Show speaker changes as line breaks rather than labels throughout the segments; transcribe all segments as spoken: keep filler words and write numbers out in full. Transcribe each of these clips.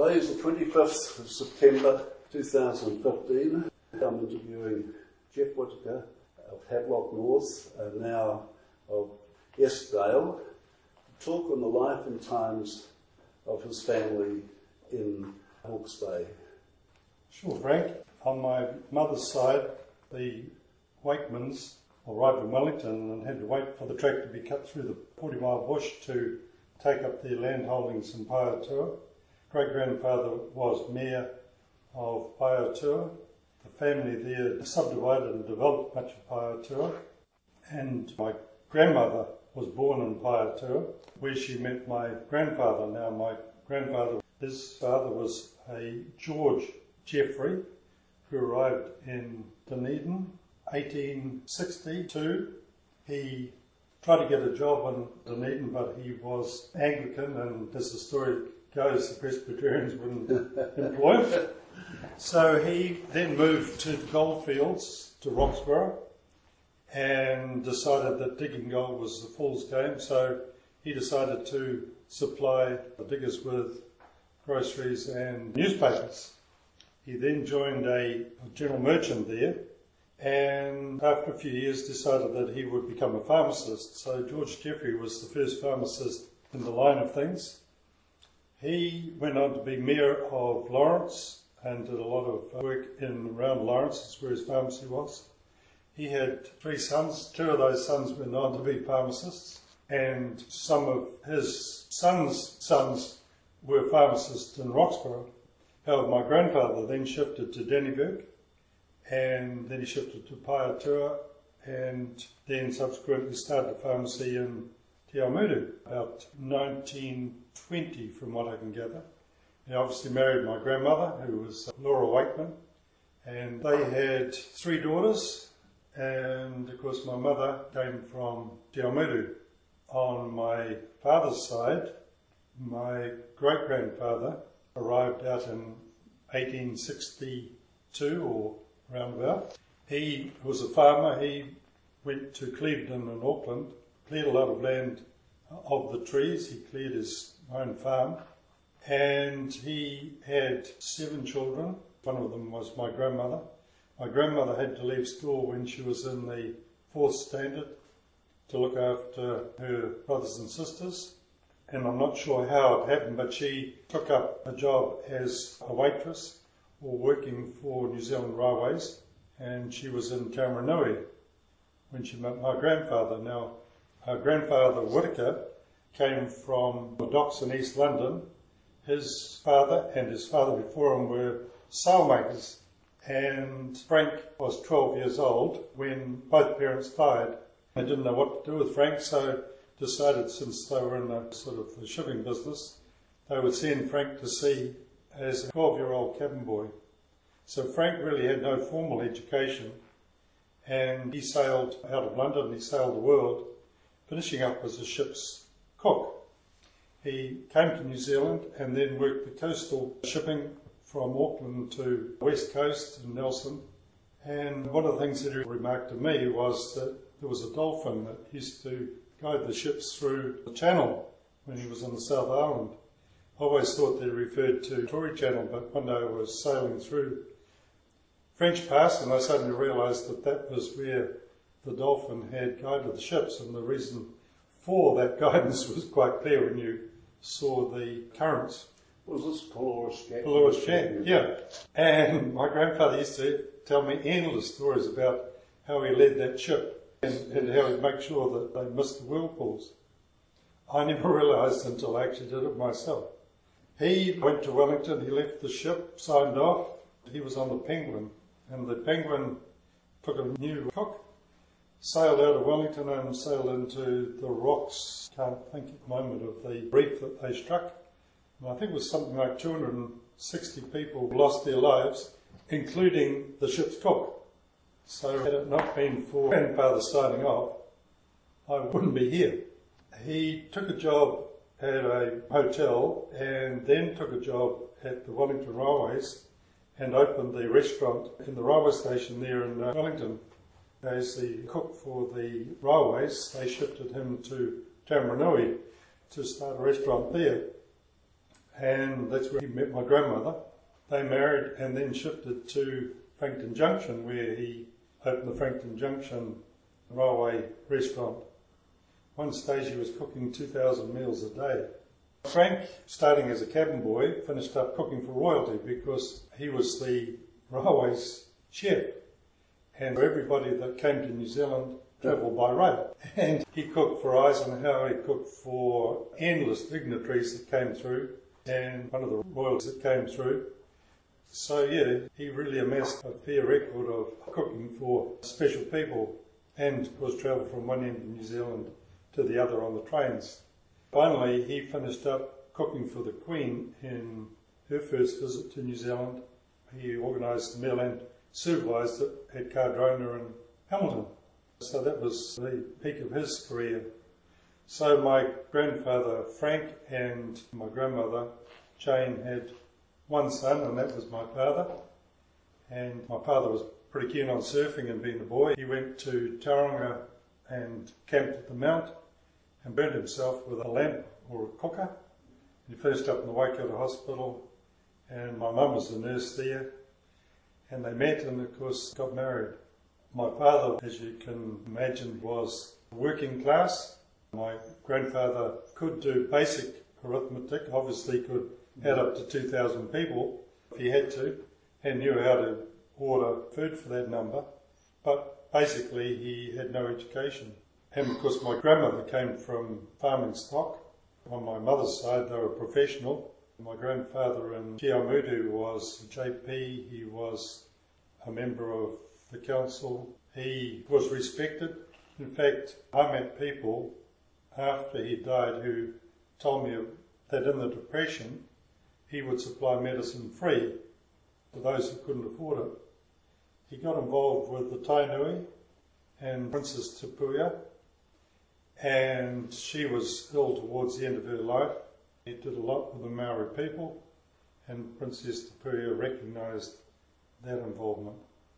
Today is the twenty-fifth of September two thousand fifteen. I'm interviewing Jeff Whitaker of Havelock North, and now of Eskdale, to talk on the life and times of his family in Hawke's Bay.
Sure, Frank. On my mother's side, the Wakemans arrived in Wellington and had to wait for the track to be cut through the forty mile bush to take up their land holdings in Paeatua. Great-grandfather was mayor of Paeatua. The family there subdivided and developed much of Paeatua. And my grandmother was born in Paeatua, where she met my grandfather. Now, my grandfather, his father was a George Jeffrey, who arrived in Dunedin eighteen sixty-two. He tried to get a job in Dunedin, but he was Anglican, and as the story goes, the Presbyterians wouldn't employ him. So he then moved to the goldfields, to Roxburgh, and decided that digging gold was the fool's game, so he decided to supply the diggers with groceries and newspapers. He then joined a general merchant there, and after a few years decided that he would become a pharmacist. So George Jeffrey was the first pharmacist in the line of things. He went on to be mayor of Lawrence and did a lot of work in and around Lawrence. That's where his pharmacy was. He had three sons. Two of those sons went on to be pharmacists, and some of his sons' sons were pharmacists in Roxburgh. However, my grandfather then shifted to Dannevirke, and then he shifted to Paeatua, and then subsequently started a pharmacy in Te Awamutu, about nineteen twenty from what I can gather. He obviously married my grandmother, who was Laura Wakeman, and they had three daughters, and of course my mother came from Te Awamutu. On my father's side, my great-grandfather arrived out in eighteen sixty-two or roundabout. He was a farmer. He went to Clevedon in Auckland, cleared a lot of land of the trees. He cleared his own farm, and he had seven children. One of them was my grandmother. My grandmother had to leave school when she was in the fourth standard to look after her brothers and sisters. And I'm not sure how it happened, but she took up a job as a waitress or working for New Zealand Railways, and she was in Taumarunui when she met my grandfather. Now, her grandfather Whitaker came from the docks in East London. His father and his father before him were sailmakers, and Frank was twelve years old when both parents died. They didn't know what to do with Frank, so decided, since they were in the sort of the shipping business, they would send Frank to sea as a twelve-year-old cabin boy. So Frank really had no formal education, and he sailed out of London, he sailed the world, finishing up as a ship's cook. He came to New Zealand and then worked the coastal shipping from Auckland to the West Coast in Nelson. And one of the things that he remarked to me was that there was a dolphin that used to guide the ships through the channel when he was on the South Island. I always thought they referred to Tory Channel, but one day I was sailing through French Pass and I suddenly realised that that was where the dolphin had guided the ships, and the reason for that guidance was quite clear when you saw the currents.
Was this Pelorus Jack?
Pelorus Jack, yeah. And my grandfather used to tell me endless stories about how he led that ship and, and how he'd make sure that they missed the whirlpools. I never realised until I actually did it myself. He went to Wellington, he left the ship, signed off. He was on the Penguin, and the Penguin took a new cook, sailed out of Wellington and sailed into the rocks. Can't think at the moment of the reef that they struck. And I think it was something like two hundred sixty people lost their lives, including the ship's cook. So had it not been for grandfather signing off, I wouldn't be here. He took a job at a hotel and then took a job at the Wellington Railways and opened the restaurant in the railway station there in uh, Wellington. As the cook for the railways, they shifted him to Taumarunui to start a restaurant there. and that's where he met my grandmother. They married and then shifted to Frankton Junction, where he opened the Frankton Junction Railway Restaurant. One stage he was cooking two thousand meals a day. Frank, starting as a cabin boy, finished up cooking for royalty because he was the railway's chef. And everybody that came to New Zealand travelled by rail. And he cooked for Eisenhower, he cooked for endless dignitaries that came through, and one of the royals that came through. So yeah, he really amassed a fair record of cooking for special people, and of course travelled from one end of New Zealand to the other on the trains. Finally, he finished up cooking for the Queen in her first visit to New Zealand. He organised the meal and supervised it at Cardrona and Hamilton. So that was the peak of his career. So my grandfather Frank and my grandmother Jane had one son, and that was my father. And my father was pretty keen on surfing and being a boy. He went to Tauranga and camped at the Mount and burnt himself with a lamp or a cooker. He finished up in the Waikato Hospital, and my mum was the nurse there, and they met and of course got married. My father, as you can imagine, was working class. My grandfather could do basic arithmetic, obviously could add up to two thousand people if he had to, and knew how to order food for that number, but basically he had no education. And of course my grandmother came from farming stock. On my mother's side they were professional. My grandfather in Te Aumutu was a J P, he was a member of the council, he was respected. In fact, I met people after he died who told me that in the Depression he would supply medicine free to those who couldn't afford it. He got involved with the Tainui and Princess Te Puia, and she was ill towards the end of her life. He did a lot with the Maori people, and Princess Te Puia recognised that involvement.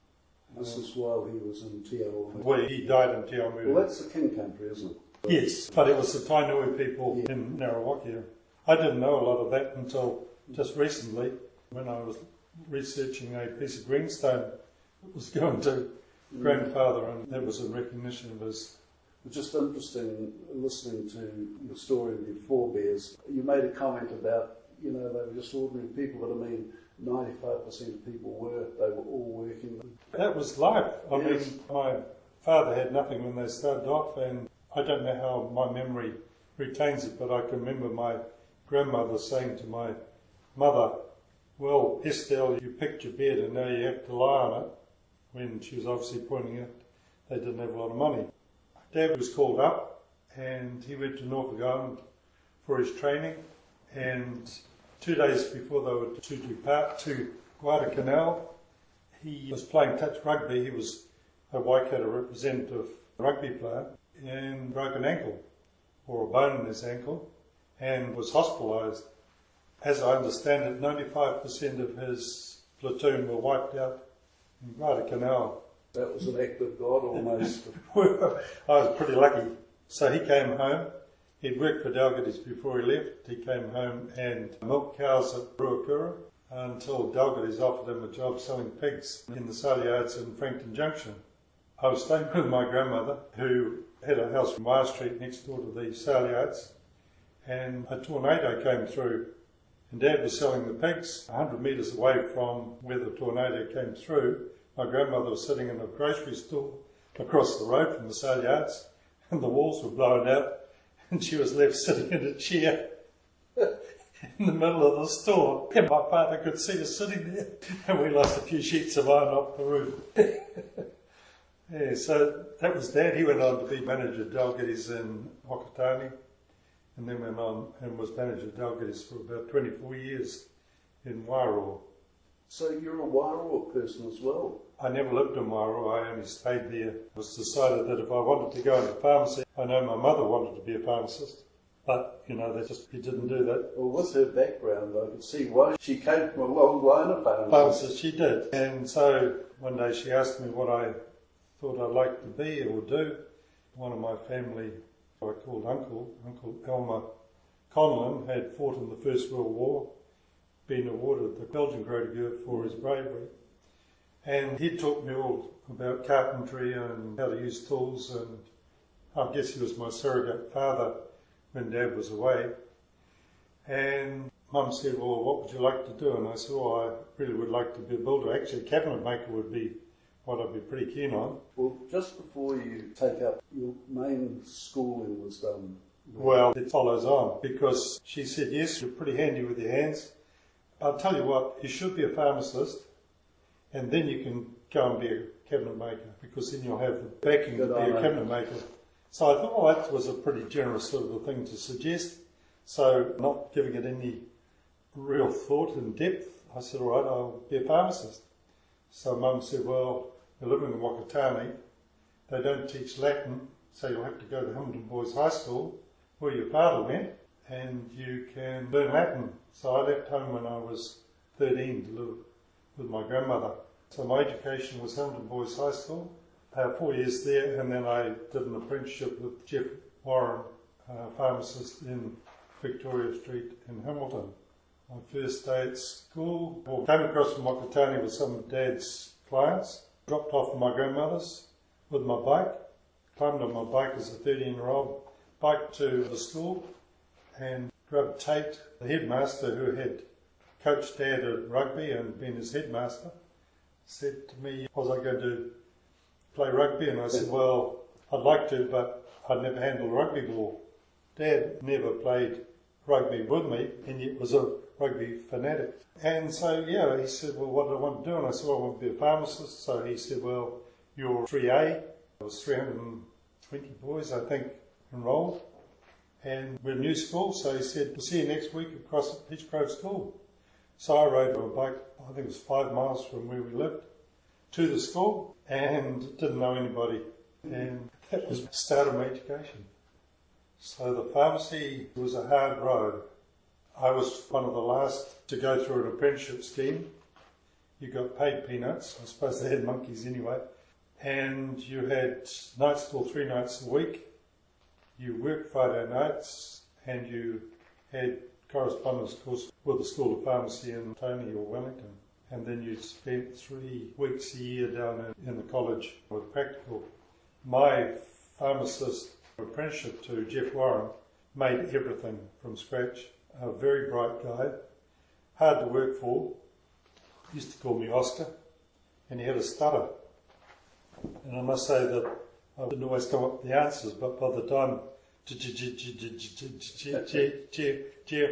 This is while he was in Te Aumutu.
Well, he died in Te Aumutu.
Well, that's the King Country, isn't it?
Yes, but it was the Tainui people yeah. in Ngaruakia. I didn't know a lot of that until just recently, when I was researching a piece of greenstone that was going to mm. grandfather, and that was in recognition of his.
It's just interesting listening to the story of your forebears. You made a comment about, you know, they were just ordinary people, but I mean, ninety-five percent of people were, they were all working.
That was life. I
yes.
mean, my father had nothing when they started off, and I don't know how my memory retains it, but I can remember my grandmother saying to my mother, well, Estelle, you picked your bed and now you have to lie on it, when she was obviously pointing out they didn't have a lot of money. Dad was called up and he went to Norfolk Island for his training, and two days before they were to depart to Guadalcanal, he was playing touch rugby. He was a Waikato representative rugby player and broke an ankle, or a bone in his ankle, and was hospitalised. As I understand it, ninety-five percent of his platoon were wiped out in Guadalcanal.
That was an act of God almost.
I was pretty lucky. So he came home. He'd worked for Dalgoodies before he left. He came home and milked cows at Ruakura until Dalgoodies offered him a job selling pigs in the sale yards in Frankton Junction. I was staying with my grandmother, who had a house in Wire Street next door to the sale yards, and a tornado came through. And Dad was selling the pigs one hundred metres away from where the tornado came through. My grandmother was sitting in a grocery store across the road from the sale yards, and the walls were blown out, and she was left sitting in a chair in the middle of the store. And my father could see us sitting there, and we lost a few sheets of iron off the roof. Yeah, so that was Dad. He went on to be manager of Dalgoodies in Whakatane, and then went on and was manager of Dalgoodies for about twenty-four years in Wairoa.
So you're a Wairoa person as well?
I never lived in Wairoa, I only stayed there. It was decided that if I wanted to go into pharmacy, I know my mother wanted to be a pharmacist, but, you know, they just, he didn't do that.
Well, what's her background? I could see why. She came from a long line of pharmacists.
Pharmacist, she did. And so one day she asked me what I thought I'd like to be or do. One of my family, I called Uncle, Uncle Elmer Conlon had fought in the First World War, been awarded the Belgian Croix de Guerre for his bravery. And he taught me all about carpentry and how to use tools, and I guess he was my surrogate father when Dad was away. And Mum said, well, what would you like to do? And I said, well, I really would like to be a builder. Actually, a cabinet maker would be what I'd be pretty keen on.
Well, just before you take up, your main schooling was done.
Well, it follows on, because she said, yes, you're pretty handy with your hands. I'll tell you what, you should be a pharmacist, and then you can go and be a cabinet maker, because then you'll have the backing to be a cabinet maker. So I thought, well, that was a pretty generous sort of a thing to suggest. So not giving it any real thought and depth, I said, all right, I'll be a pharmacist. So Mum said, well, we're living in Whakatane, they don't teach Latin, so you'll have to go to Hamilton Boys High School, where your father went, and you can learn Latin. So I left home when I was thirteen to live with my grandmother. So my education was Hamilton Boys High School, uh, four years there, and then I did an apprenticeship with Jeff Warren, uh, pharmacist in Victoria Street in Hamilton. My first day at school, well, came across from Whakatane with some of Dad's clients, dropped off at my grandmother's with my bike, climbed on my bike as a thirteen-year-old, biked to the school, and grabbed Tate, the headmaster who had coached Dad at rugby and been his headmaster, said to me, was I going to play rugby? And I said, well, I'd like to, but I'd never handled a rugby ball. Dad never played rugby with me, and yet was a rugby fanatic. And so, yeah, he said, well, what do I want to do? And I said, well, I want to be a pharmacist. So he said, well, you're three A. There was three hundred twenty boys, I think, enrolled. And we're a new school, so he said, we'll see you next week across at Peach Grove School. So I rode my bike, I think it was five miles from where we lived, to the school, and didn't know anybody. And that was the start of my education. So the pharmacy was a hard road. I was one of the last to go through an apprenticeship scheme. You got paid peanuts, I suppose they had monkeys anyway. And you had night school three nights a week. You worked Friday nights, and you had correspondence course with the School of Pharmacy in Tony or Wellington. And then you spent three weeks a year down in, in the college with practical. My pharmacist apprenticeship to Jeff Warren made everything from scratch. A very bright guy, hard to work for. He used to call me Oscar, and he had a stutter. And I must say that I didn't always come up with the answers, but by the time Jeff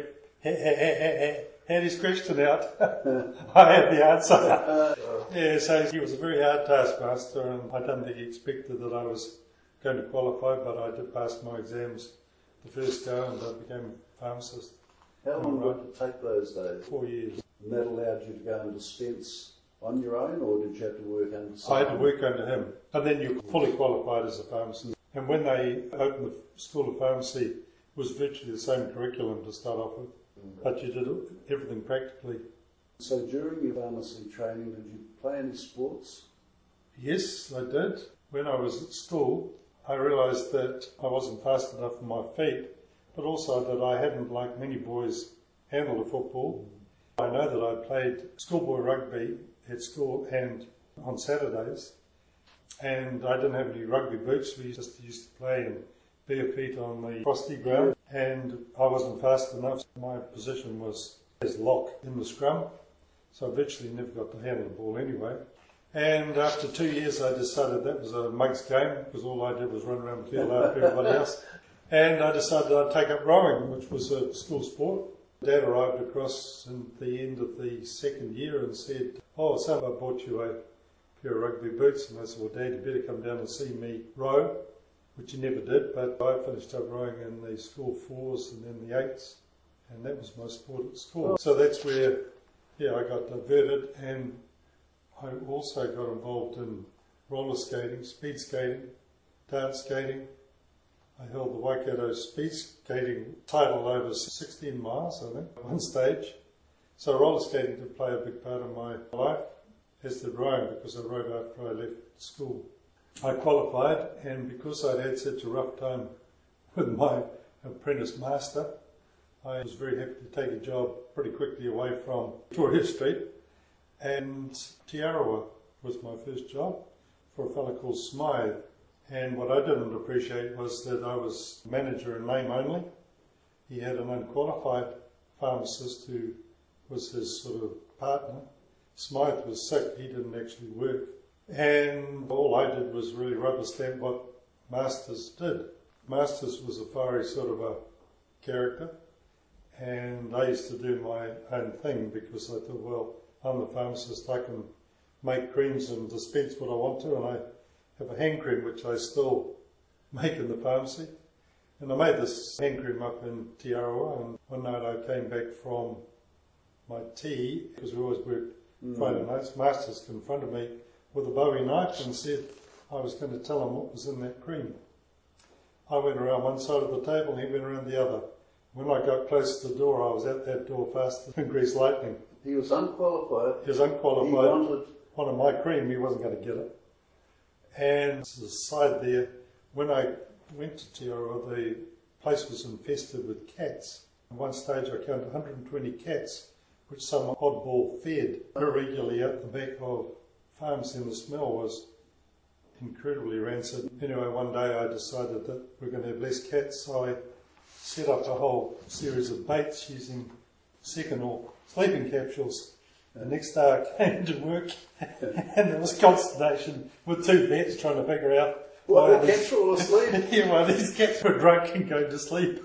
had his question out, I had the answer. Yeah, so he was a very hard taskmaster, and I don't think he expected that I was going to qualify, but I did pass my exams the first go, and I became a pharmacist.
How long did it take those days?
Four years.
And that allowed you to go and dispense on your own, or did you have to work under someone?
I had to work under him, and then you're fully qualified as a pharmacist. And when they opened the School of Pharmacy, it was virtually the same curriculum to start off with, mm-hmm. but you did everything practically. So
during your pharmacy training, did you play any sports?
Yes, I did. When I was at school, I realised that I wasn't fast enough on my feet, but also that I hadn't, like many boys, handled a football. I know that I played schoolboy rugby at school and on Saturdays, and I didn't have any rugby boots. We just used to play in bare feet on the frosty ground, and I wasn't fast enough. My position was as lock in the scrum, so I virtually never got to handle the ball anyway. And after two years I decided that was a mug's game, because all I did was run around the field after everybody else. And I decided I'd take up rowing, which was a school sport. Dad arrived across at the end of the second year and said, oh, son, I bought you a pair of rugby boots. And I said, well, Dad, you better come down and see me row, which he never did. But I finished up rowing in the school fours and then the eights, and that was my sport at school. So that's where, yeah, I got diverted, and I also got involved in roller skating, speed skating, dance skating. I held the Waikato speed skating title over sixteen miles, I think, at one stage. So roller skating did play a big part of my life, as did rowing, because I rowed after I left school. I qualified, and because I'd had such a rough time with my apprentice master, I was very happy to take a job pretty quickly away from Victoria Street, and Te Arawa was my first job for a fellow called Smythe. And what I didn't appreciate was that I was manager in name only. He had an unqualified pharmacist who was his sort of partner. Smythe was sick, he didn't actually work. And all I did was really rubber stamp what Masters did. Masters was a fiery sort of a character, and I used to do my own thing because I thought, well, I'm the pharmacist, I can make creams and dispense what I want to, and I have a hand cream which I still make in the pharmacy. And I made this hand cream up in Te Arawa, and one night I came back from my tea, because we always worked mm. Friday nights. Masters confronted me with a bowie knife and said I was going to tell him what was in that cream. I went around one side of the table, he went around the other. When I got close to the door, I was at that door faster than greased lightning.
He was unqualified.
He was unqualified.
He wanted...
wanted my cream, he wasn't going to get it. And aside there, when I went to Te Arawa, the place was infested with cats. At one stage I counted one hundred twenty cats, which some oddball fed irregularly out the back of farms, and the smell was incredibly rancid. Anyway, one day I decided that we're going to have less cats, so I set up a whole series of baits using Seconal sleeping capsules. The next day I came to work and there was consternation with two vets trying to figure out
what,
why
the cats were all asleep?
Yeah, why these cats were drunk and going to sleep.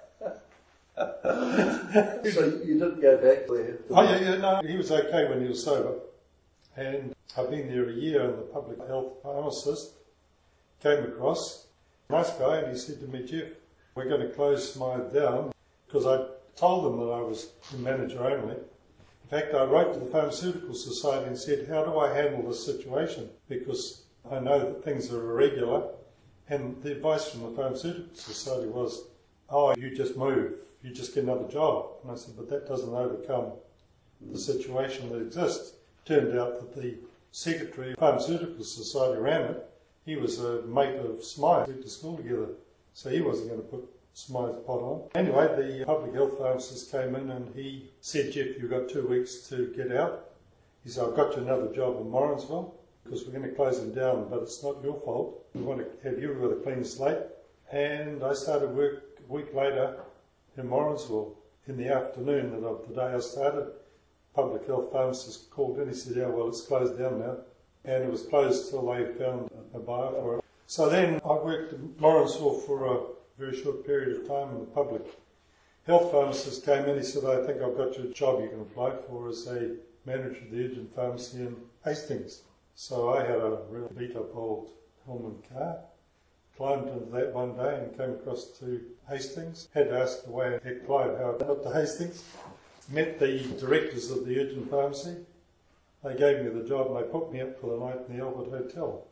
So you didn't go back there?
Oh yeah, yeah, no, he was okay when he was sober. And I've been there a year, and the public health pharmacist came across, nice guy, and he said to me, Jeff, we're going to close Smythe down, because I told them that I was the manager only. In fact, I wrote to the Pharmaceutical Society and said, how do I handle this situation? Because I know that things are irregular. And the advice from the Pharmaceutical Society was, oh, you just move, you just get another job. And I said, but that doesn't overcome the situation that exists. Turned out that the secretary of the Pharmaceutical Society ran it. He was a mate of Smythe, we went to school together, so he wasn't going to put Smythe's pot on. Anyway, the public health pharmacist came in and he said, Jeff, you've got two weeks to get out. He said, I've got you another job in Morrinsville because we're going to close him down, but it's not your fault. We want to have you with a clean slate. And I started work a week later in Morrinsville in the afternoon of the day I started. Public health pharmacist called in, he said, yeah, well, it's closed down now. And it was closed till they found a buyer for it. So then I worked in Morrinsville for a very short period of time, and the public health pharmacist came in. He said, I think I've got you a job you can apply for as a manager of the urgent pharmacy in Hastings. So I had a real beat up old Hillman car, climbed into that one day and came across to Hastings. Had to ask the way at Clive how I got to Hastings. Met the directors of the urgent pharmacy. They gave me the job and they put me up for the night in the Albert Hotel.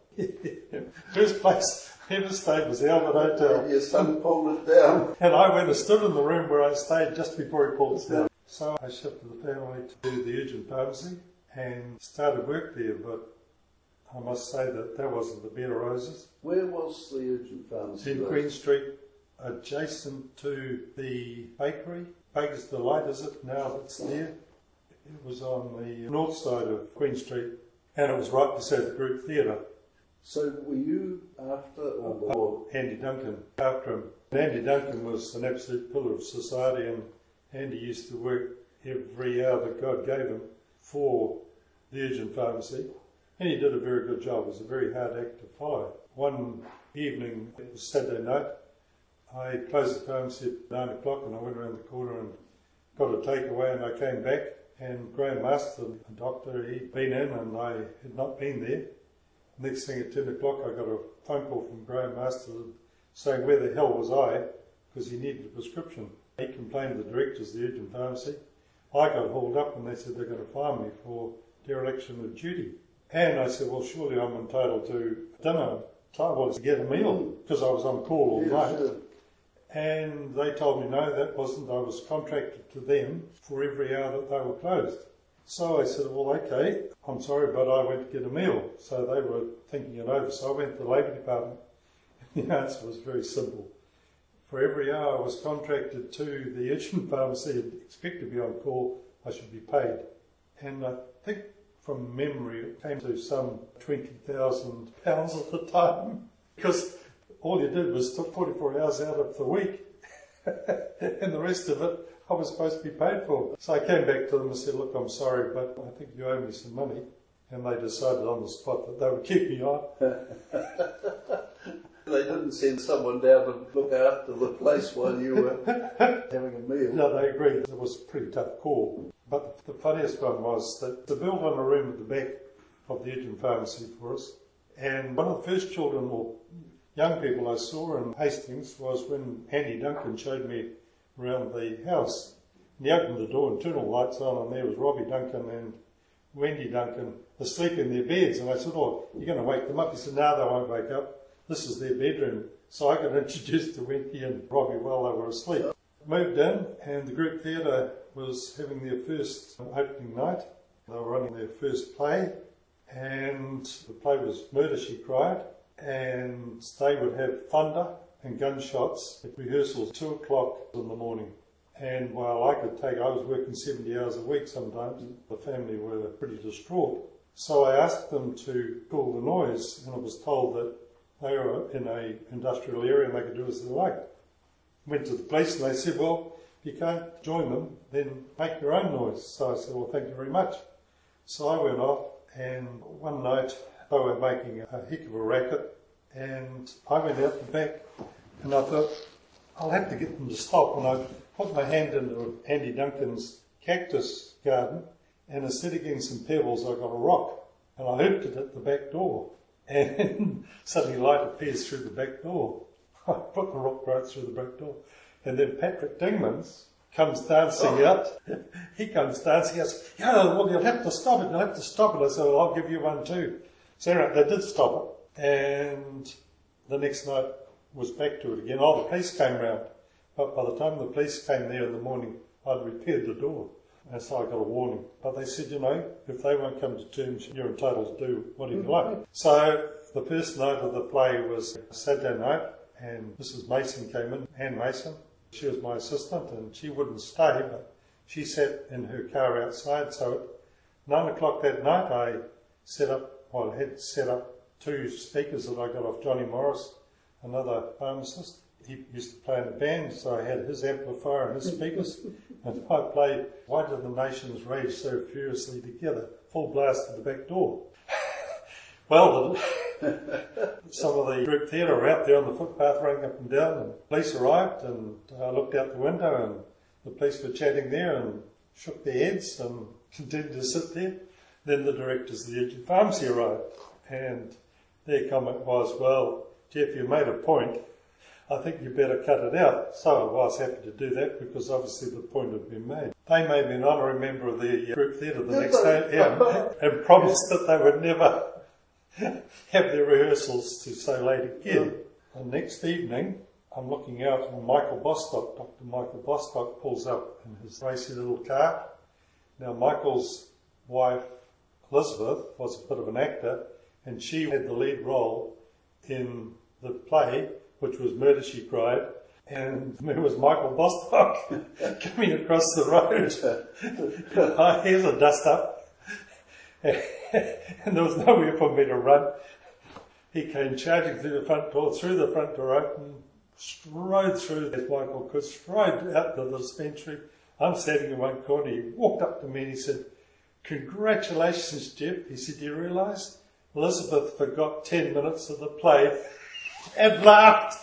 First place I ever stayed was the Albert Hotel.
Your son pulled it down.
And I went and stood in the room where I stayed just before he pulled it down. So I shifted the family to the urgent pharmacy and started work there, but I must say that that wasn't the bed of roses.
Where was the urgent pharmacy?
In Queen Street, adjacent to the bakery. Baker's Delight, is it now that's there? It was on the north side of Queen Street, and it was right beside the group theatre.
So were you after or before?
Andy Duncan, after him. And Andy Duncan was an absolute pillar of society, and Andy used to work every hour that God gave him for the urgent pharmacy, and he did a very good job. It was a very hard act to follow. One evening, it was Saturday night, I closed the pharmacy at nine o'clock and I went around the corner and got a takeaway, and I came back and Graham Master, the doctor, he'd been in and I had not been there. Next thing at ten o'clock I got a phone call from Graham Master saying where the hell was I, because he needed a prescription. He complained to the directors of the urgent pharmacy. I got hauled up and they said they're going to fire me for dereliction of duty. And I said, well, surely I'm entitled to dinner. So I wanted to get a meal because I was on call all night. Yes, and they told me, no, that wasn't. I was contracted to them for every hour that they were closed. So I said, well, okay, I'm sorry, but I went to get a meal. So they were thinking it over. So I went to the Labour Department. The answer was very simple. for every hour I was contracted to the Edgerton pharmacy and expect to be on call, I should be paid. And I think from memory it came to some twenty thousand pounds at the time, because all you did was took forty-four hours out of the week and the rest of it I was supposed to be paid for. So I came back to them and said, look, I'm sorry, but I think you owe me some money. And they decided on the spot that they would keep me on.
They didn't send someone down to look after the place while you were having a meal.
No, they agreed. It was a pretty tough call. But the funniest one was that they built on a room at the back of the Edgerton pharmacy for us. And one of the first children or young people I saw in Hastings was when Andy Duncan showed me around the house. And he opened the door and turned all the lights on, and there was Robbie Duncan and Wendy Duncan asleep in their beds. And I said, oh, you're going to wake them up? He said, no, they won't wake up. This is their bedroom. So I got introduced to Wendy and Robbie while they were asleep. Moved in, and the group theatre was having their first opening night. They were running their first play, and the play was Murder, She Cried, and they would have thunder and gunshots at rehearsals two o'clock in the morning. And while I could take, I was working seventy hours a week sometimes, the family were pretty distraught. So I asked them to cool the noise, and I was told that they were in an industrial area and they could do as they liked. Went to the police and they said, well, if you can't join them, then make your own noise. So I said, well, thank you very much. So I went off, and one night they were making a heck of a racket, and I went out the back and I thought, I'll have to get them to stop. And I put my hand into Andy Duncan's cactus garden, and instead of getting some pebbles, I got a rock, and I hooped it at the back door. And suddenly light appears through the back door. I put the rock right through the back door. And then Patrick Dingmans comes dancing oh. out. He comes dancing out. Yeah, well, you'll have to stop it. You'll have to stop it. I said, well, I'll give you one too. So anyway, they did stop it. And the next night was back to it again. Oh, the police came round. But by the time the police came there in the morning, I'd repaired the door. And so I got a warning. But they said, you know, if they won't come to terms, you're entitled to do whatever you like. So the first night of the play was Saturday night, and Missus Mason came in, Anne Mason. She was my assistant, and she wouldn't stay, but she sat in her car outside. So at nine o'clock that night, I set up, well, I had set up two speakers that I got off Johnny Morris, another pharmacist. He used to play in a band, so I had his amplifier and his speakers, and I played Why Did the Nations Rage So Furiously Together, full blast at the back door. Well, the, some of the group theatre were out there on the footpath running up and down, and police arrived, and I looked out the window, and the police were chatting there and shook their heads and continued to sit there. Then the directors of the Edgerton Pharmacy arrived, and their comment was, well, Jeff, you made a point. I think you better cut it out. So I was happy to do that because obviously the point had been made. They made me an honorary member of the group theatre the next day yeah, and promised that they would never have their rehearsals to so late again. The next evening, I'm looking out and Michael Bostock, Doctor Michael Bostock, pulls up in his racy little car. Now Michael's wife, Elizabeth, was a bit of an actor, and she had the lead role in the play, which was Murder, She Cried, and there was Michael Bostock coming across the road. I hear the dust up, and there was nowhere for me to run. He came charging through the front door, through the front door open, strode through as Michael could, strode out to the dispensary. I'm standing in one corner. He walked up to me and he said, congratulations, Jeff. He said, do you realise Elizabeth forgot ten minutes of the play and laughed.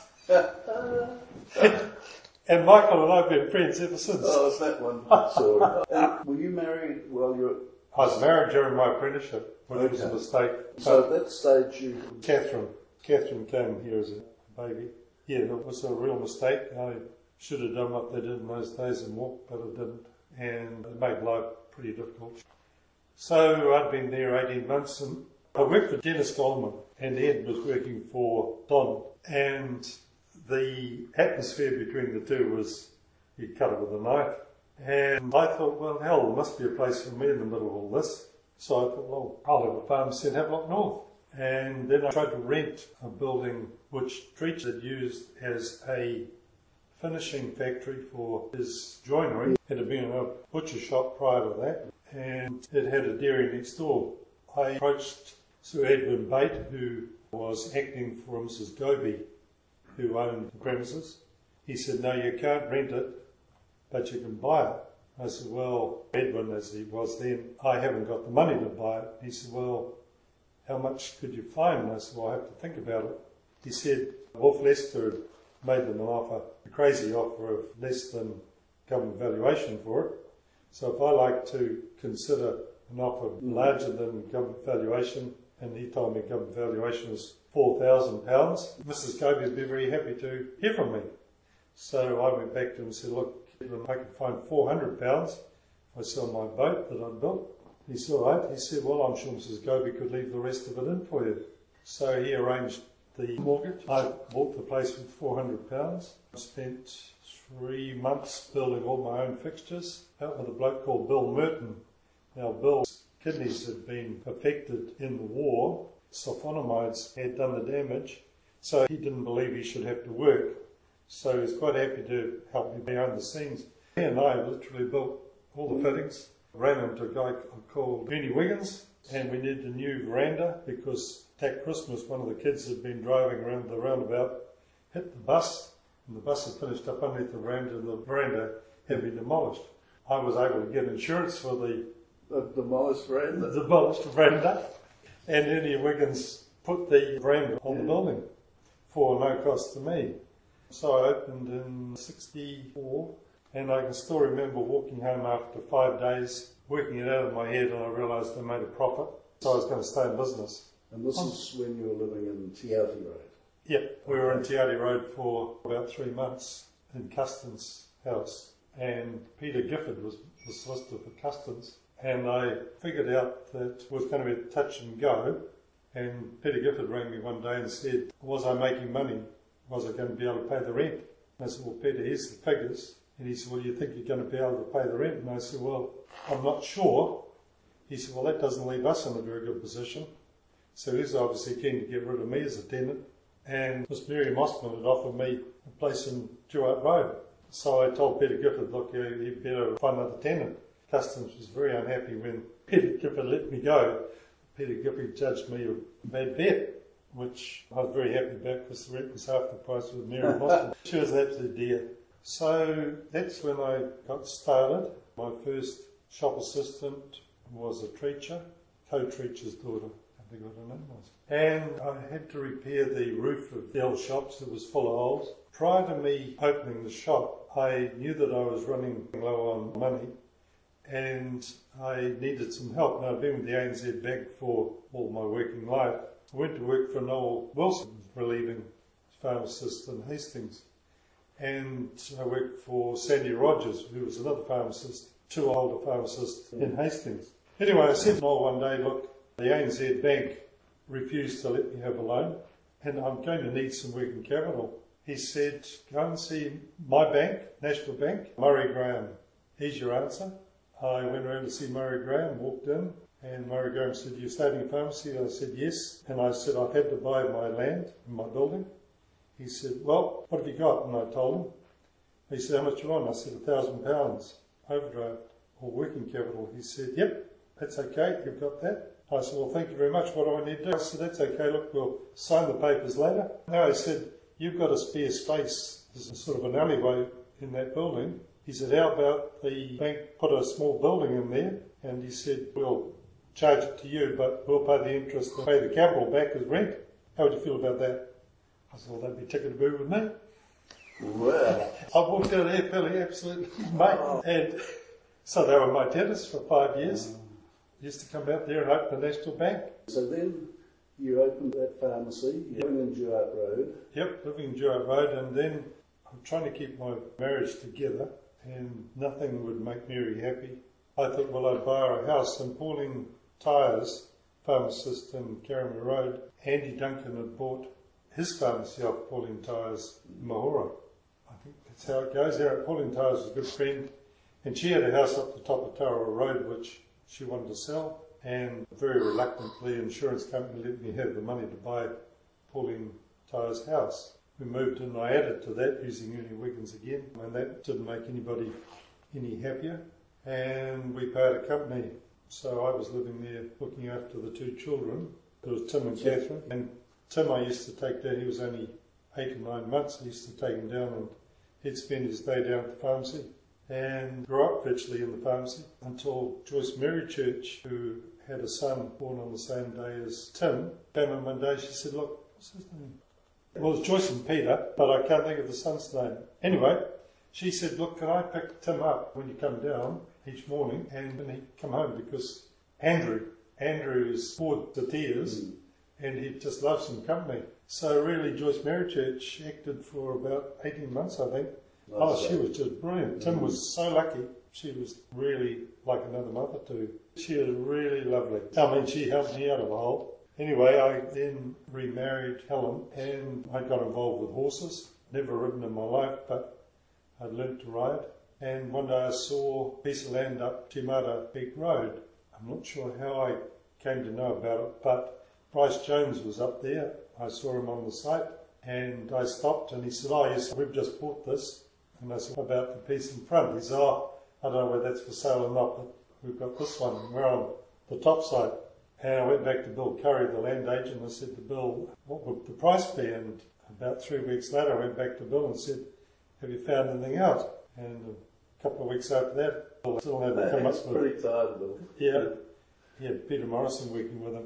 And Michael and I have been friends ever since.
Oh, it's that one. Sorry. And were you married while you were...
I was married during my apprenticeship, which okay. was a mistake.
So at that stage you...
Catherine. Catherine came here as a baby. Yeah, it was a real mistake. I should have done what they did in those days and walked, but I didn't. And it made life pretty difficult. So I'd been there eighteen months, and I worked for Dennis Goldman, and Ed was working for Don. And the atmosphere between the two was, you cut it with a knife. And I thought, well, hell, there must be a place for me in the middle of all this. So I thought, well, I'll have a pharmacy in Havelock North. And then I tried to rent a building which Treach had used as a finishing factory for his joinery. It had been a butcher shop prior to that, and it had a dairy next door. I approached Sir Edwin Bate, who was acting for Missus Goby, who owned the premises. He said, no, you can't rent it, but you can buy it. I said, well, Edwin, as he was then, I haven't got the money to buy it. He said, well, how much could you find? I said, well, I have to think about it. He said, Wolf Lester had made them an offer, a crazy offer of less than government valuation for it. So if I like to consider an offer larger than government valuation, and he told me government valuation was four thousand pounds, Missus Goby would be very happy to hear from me. So I went back to him and said, look, I can find four hundred pounds if I sell my boat that I built. He said, all right. He said, well, I'm sure Missus Goby could leave the rest of it in for you. So he arranged the mortgage. I bought the place with four hundred pounds. I spent three months building all my own fixtures out with a bloke called Bill Merton. Now, Bill's kidneys had been affected in the war. Sulfonamides had done the damage, so he didn't believe he should have to work. So he was quite happy to help me behind the scenes. He and I literally built all the fittings. Ran into a guy called Ernie Wiggins, and we needed a new veranda because that Christmas one of the kids had been driving around the roundabout, hit the bus, and the bus had finished up underneath the veranda, and the veranda had been demolished. I was able to get insurance for the,
The demolished veranda?
the demolished veranda, and Ernie Wiggins put the veranda on the building for no cost to me. So I opened in sixty-four, and I can still remember walking home after five days, working it out of my head, and I realised I made a profit, so I was going to stay in business.
And this is when you were living in Tiati Road?
Yep, we were in Tiati Road for about three months in Custons House, and Peter Gifford was the solicitor for Custons, and I figured out that it was going to be a touch and go, and Peter Gifford rang me one day and said, was I making money? Was I going to be able to pay the rent? And I said, well, Peter, here's the figures. And he said, well, you think you're going to be able to pay the rent? And I said, well, I'm not sure. He said, well, that doesn't leave us in a very good position. So he's obviously keen to get rid of me as a tenant. And Miss Mary Mossman had offered me a place in Duart Road. So I told Peter Gifford, look, you, you better find another tenant. Customs was very unhappy when Peter Gifford let me go. Peter Gifford judged me a bad bet, which I was very happy about because the rent was half the price with Mary Mossman. She was an absolute dear. So that's when I got started. My first shop assistant was a treacher, co-treacher's daughter, I think what her name was. And I had to repair the roof of the old shops that was full of holes. Prior to me opening the shop, I knew that I was running low on money and I needed some help. Now I've been with the A N Z Bank for all my working life. I went to work for Noel Wilson, relieving pharmacist in Hastings. And I worked for Sandy Rogers, who was another pharmacist, two older pharmacists in Hastings. Anyway, I said to Noel one day, look, the A N Z Bank refused to let me have a loan, and I'm going to need some working capital. He said, go and see my bank, National Bank, Murray Graham. Here's your answer. I went around to see Murray Graham, walked in, and Murray Graham said, you're starting a pharmacy? I said, yes. And I said, I've had to buy my land and my building. He said, well, what have you got? And I told him. He said, how much you want? I said, a thousand pounds overdraft or working capital. He said, yep, that's okay, you've got that. I said, well, thank you very much. What do I need to do? I said, that's okay, look, we'll sign the papers later. Now he said, you've got a spare space. There's sort of an alleyway in that building. He said, how about the bank put a small building in there? And he said, we'll charge it to you, but we'll pay the interest and pay the capital back as rent. How would you feel about that? I said, well, that'd be ticket-a-boo with me.
Wow.
I walked out of there fairly absolute mate. And so they were my tenants for five years. Used to come out there and open the National Bank.
So then you opened that pharmacy, you're living in Duart Road.
Yep, living in Duart Road, and then I'm trying to keep my marriage together, and nothing would make Mary happy. I thought, well, I'd buy her a house, and Pauline Tyres, pharmacist in Carrimer Road, Andy Duncan had bought his pharmacy off Pauline Tyres in Mahora. I think that's how it goes. There, Pauline Tyres was a good friend, and she had a house up the top of Tarawera Road, which she wanted to sell, and very reluctantly, the insurance company let me have the money to buy Pauline Tyres' house. we moved in. I added to that using Uni Wiggins again, and that didn't make anybody any happier. And we paid a company, so I was living there looking after the two children. There was Tim and Catherine, and Tim I used to take down. He was only eight or nine months. I used to take him down, and he'd spend his day down at the pharmacy, and grew up virtually in the pharmacy until Joyce Merrychurch, who had a son born on the same day as Tim, came in one day. She said, "Look, what's his name?" Well, it's Joyce and Peter, but I can't think of the son's name. Anyway, she said, "Look, can I pick Tim up when you come down each morning and then he'd come home because Andrew, Andrew is bored to tears mm. and he just loves some company." So really Joyce Merrychurch acted for about eighteen months, I think. That's oh, she was just brilliant. Mm. Tim was so lucky. She was really like another mother too. She was really lovely. I mean, she helped me out of the hole. Anyway, I then remarried Helen and I got involved with horses. Never ridden in my life, but I'd learnt to ride. And one day I saw a piece of land up Te Mara Peak Road. I'm not sure how I came to know about it, but Bryce Jones was up there. I saw him on the site and I stopped and he said, "Oh yes, we've just bought this." And I said, "What about the piece in front?" He said, "Oh, I don't know whether that's for sale or not, but we've got this one. We're on the top side." And I went back to Bill Curry, the land agent, and I said to Bill, "What would the price be?" And about three weeks later I went back to Bill and said, "Have you found anything out?" And a couple of weeks after that, Bill still had to come up with...
pretty tired, Bill.
Yeah, he had Peter Morrison working with him.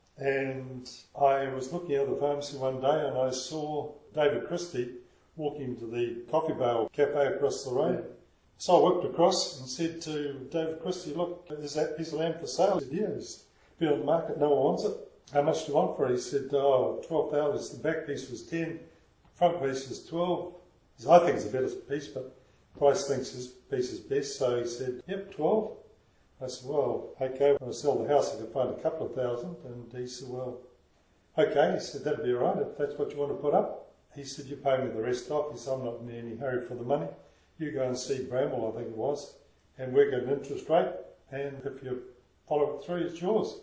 And I was looking at the pharmacy one day and I saw David Christie walking to the Coffee Bale Cafe across the road. Yeah. So I whipped across and said to David Christie, "Look, is that piece of land for sale?" He said, "Yeah, it's been on the market, no one wants it." "How much do you want for it?" He said, "Oh, twelve thousand dollars. The back piece was ten, front piece was twelve. He said, "I think it's a better piece, but Price thinks his piece is best." So he said, "Yep, twelve. I said, "Well, okay, when I sell the house I can find a couple of thousand." And he said, "Well, okay." He said, "That'd be all right if that's what you want to put up." He said, "You pay me the rest off." He said, "I'm not in any hurry for the money. You go and see Bramble," I think it was, "and work at an interest rate, and if you follow it through, it's yours."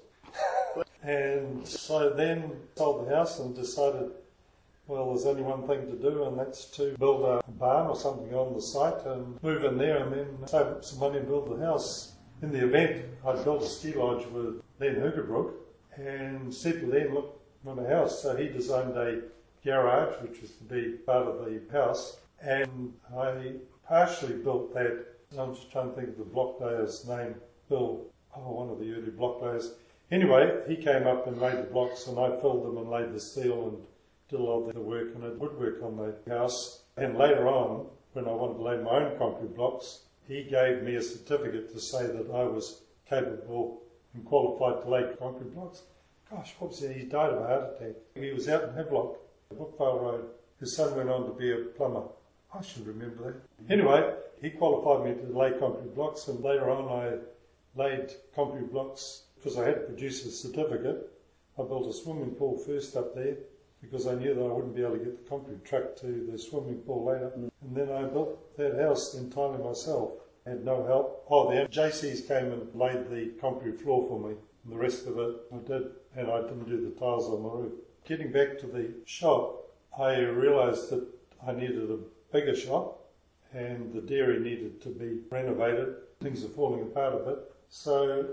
And so then sold the house and decided, well, there's only one thing to do, and that's to build a barn or something on the site and move in there and then save up some money and build the house. In the event, I'd built a ski lodge with Len Hoogerbrook and said to Len, "Look, on the house." So he designed a garage, which was to be part of the house, and I partially built that. I'm just trying to think of the block layer's name, Bill, oh, one of the early block layers. Anyway, he came up and laid the blocks and I filled them and laid the steel and did a lot of the work and I did woodwork on the house. And later on, when I wanted to lay my own concrete blocks, he gave me a certificate to say that I was capable and qualified to lay concrete blocks. Gosh, what was it? He died of a heart attack. He was out in Havelock, Brookvale Road. His son went on to be a plumber. I should remember that. Anyway, he qualified me to lay concrete blocks, and later on I laid concrete blocks because I had to produce a certificate. I built a swimming pool first up there because I knew that I wouldn't be able to get the concrete truck to the swimming pool later. Mm. And then I built that house entirely myself. I had no help. Oh, the J Cs came and laid the concrete floor for me. And the rest of it I did, and I didn't do the tiles on the roof. Getting back to the shop, I realised that I needed a bigger shop and the dairy needed to be renovated. Things are falling apart a bit. So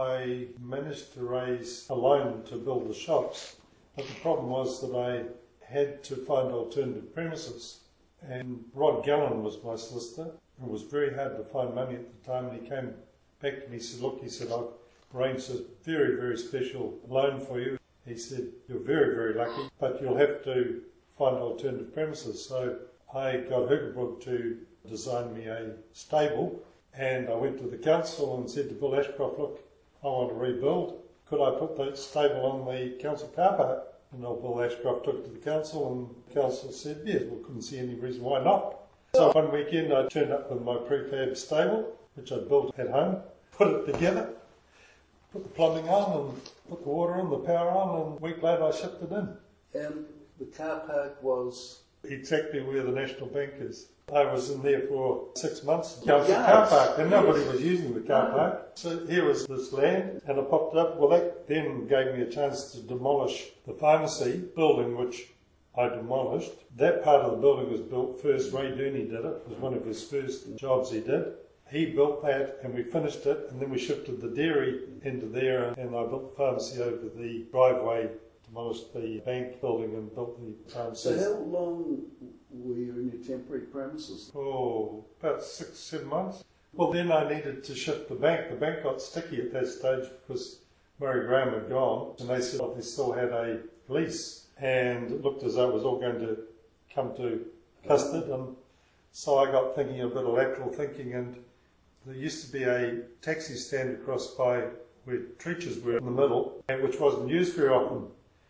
I managed to raise a loan to build the shops. But the problem was that I had to find alternative premises. And Rod Gallen was my solicitor. It was very hard to find money at the time. And he came back to me and said, "Look," he said, "I've arranged a very, very special loan for you." He said, "You're very, very lucky, but you'll have to find alternative premises." So I got Hoogerbrook to design me a stable, and I went to the council and said to Bill Ashcroft, "Look, I want to rebuild. Could I put that stable on the council car park?" And old Bill Ashcroft took it to the council, and the council said, "Yes, we couldn't see any reason why not." So one weekend I turned up with my prefab stable, which I built at home, put it together, put the plumbing on and put the water on, the power on, and a week later I shipped it in.
And the car park was?
Exactly where the National Bank is. I was in there for six months. It was a car park, and nobody was using the car park. So here was this land, and it popped up. Well, that then gave me a chance to demolish the pharmacy building, which I demolished. That part of the building was built first. Ray Dooney did it. It was one of his first jobs he did. He built that and we finished it, and then we shifted the dairy into there, and I built the pharmacy over the driveway, demolished the bank building and built the pharmacy.
So how long were you in your temporary premises?
Oh, about six, seven months. Well, then I needed to shift the bank. The bank got sticky at that stage because Murray Graham had gone, and they said they still had a lease, and it looked as though it was all going to come to custard, and so I got thinking a bit of lateral thinking, and there used to be a taxi stand across by where Treacher's were in the middle, which wasn't used very often.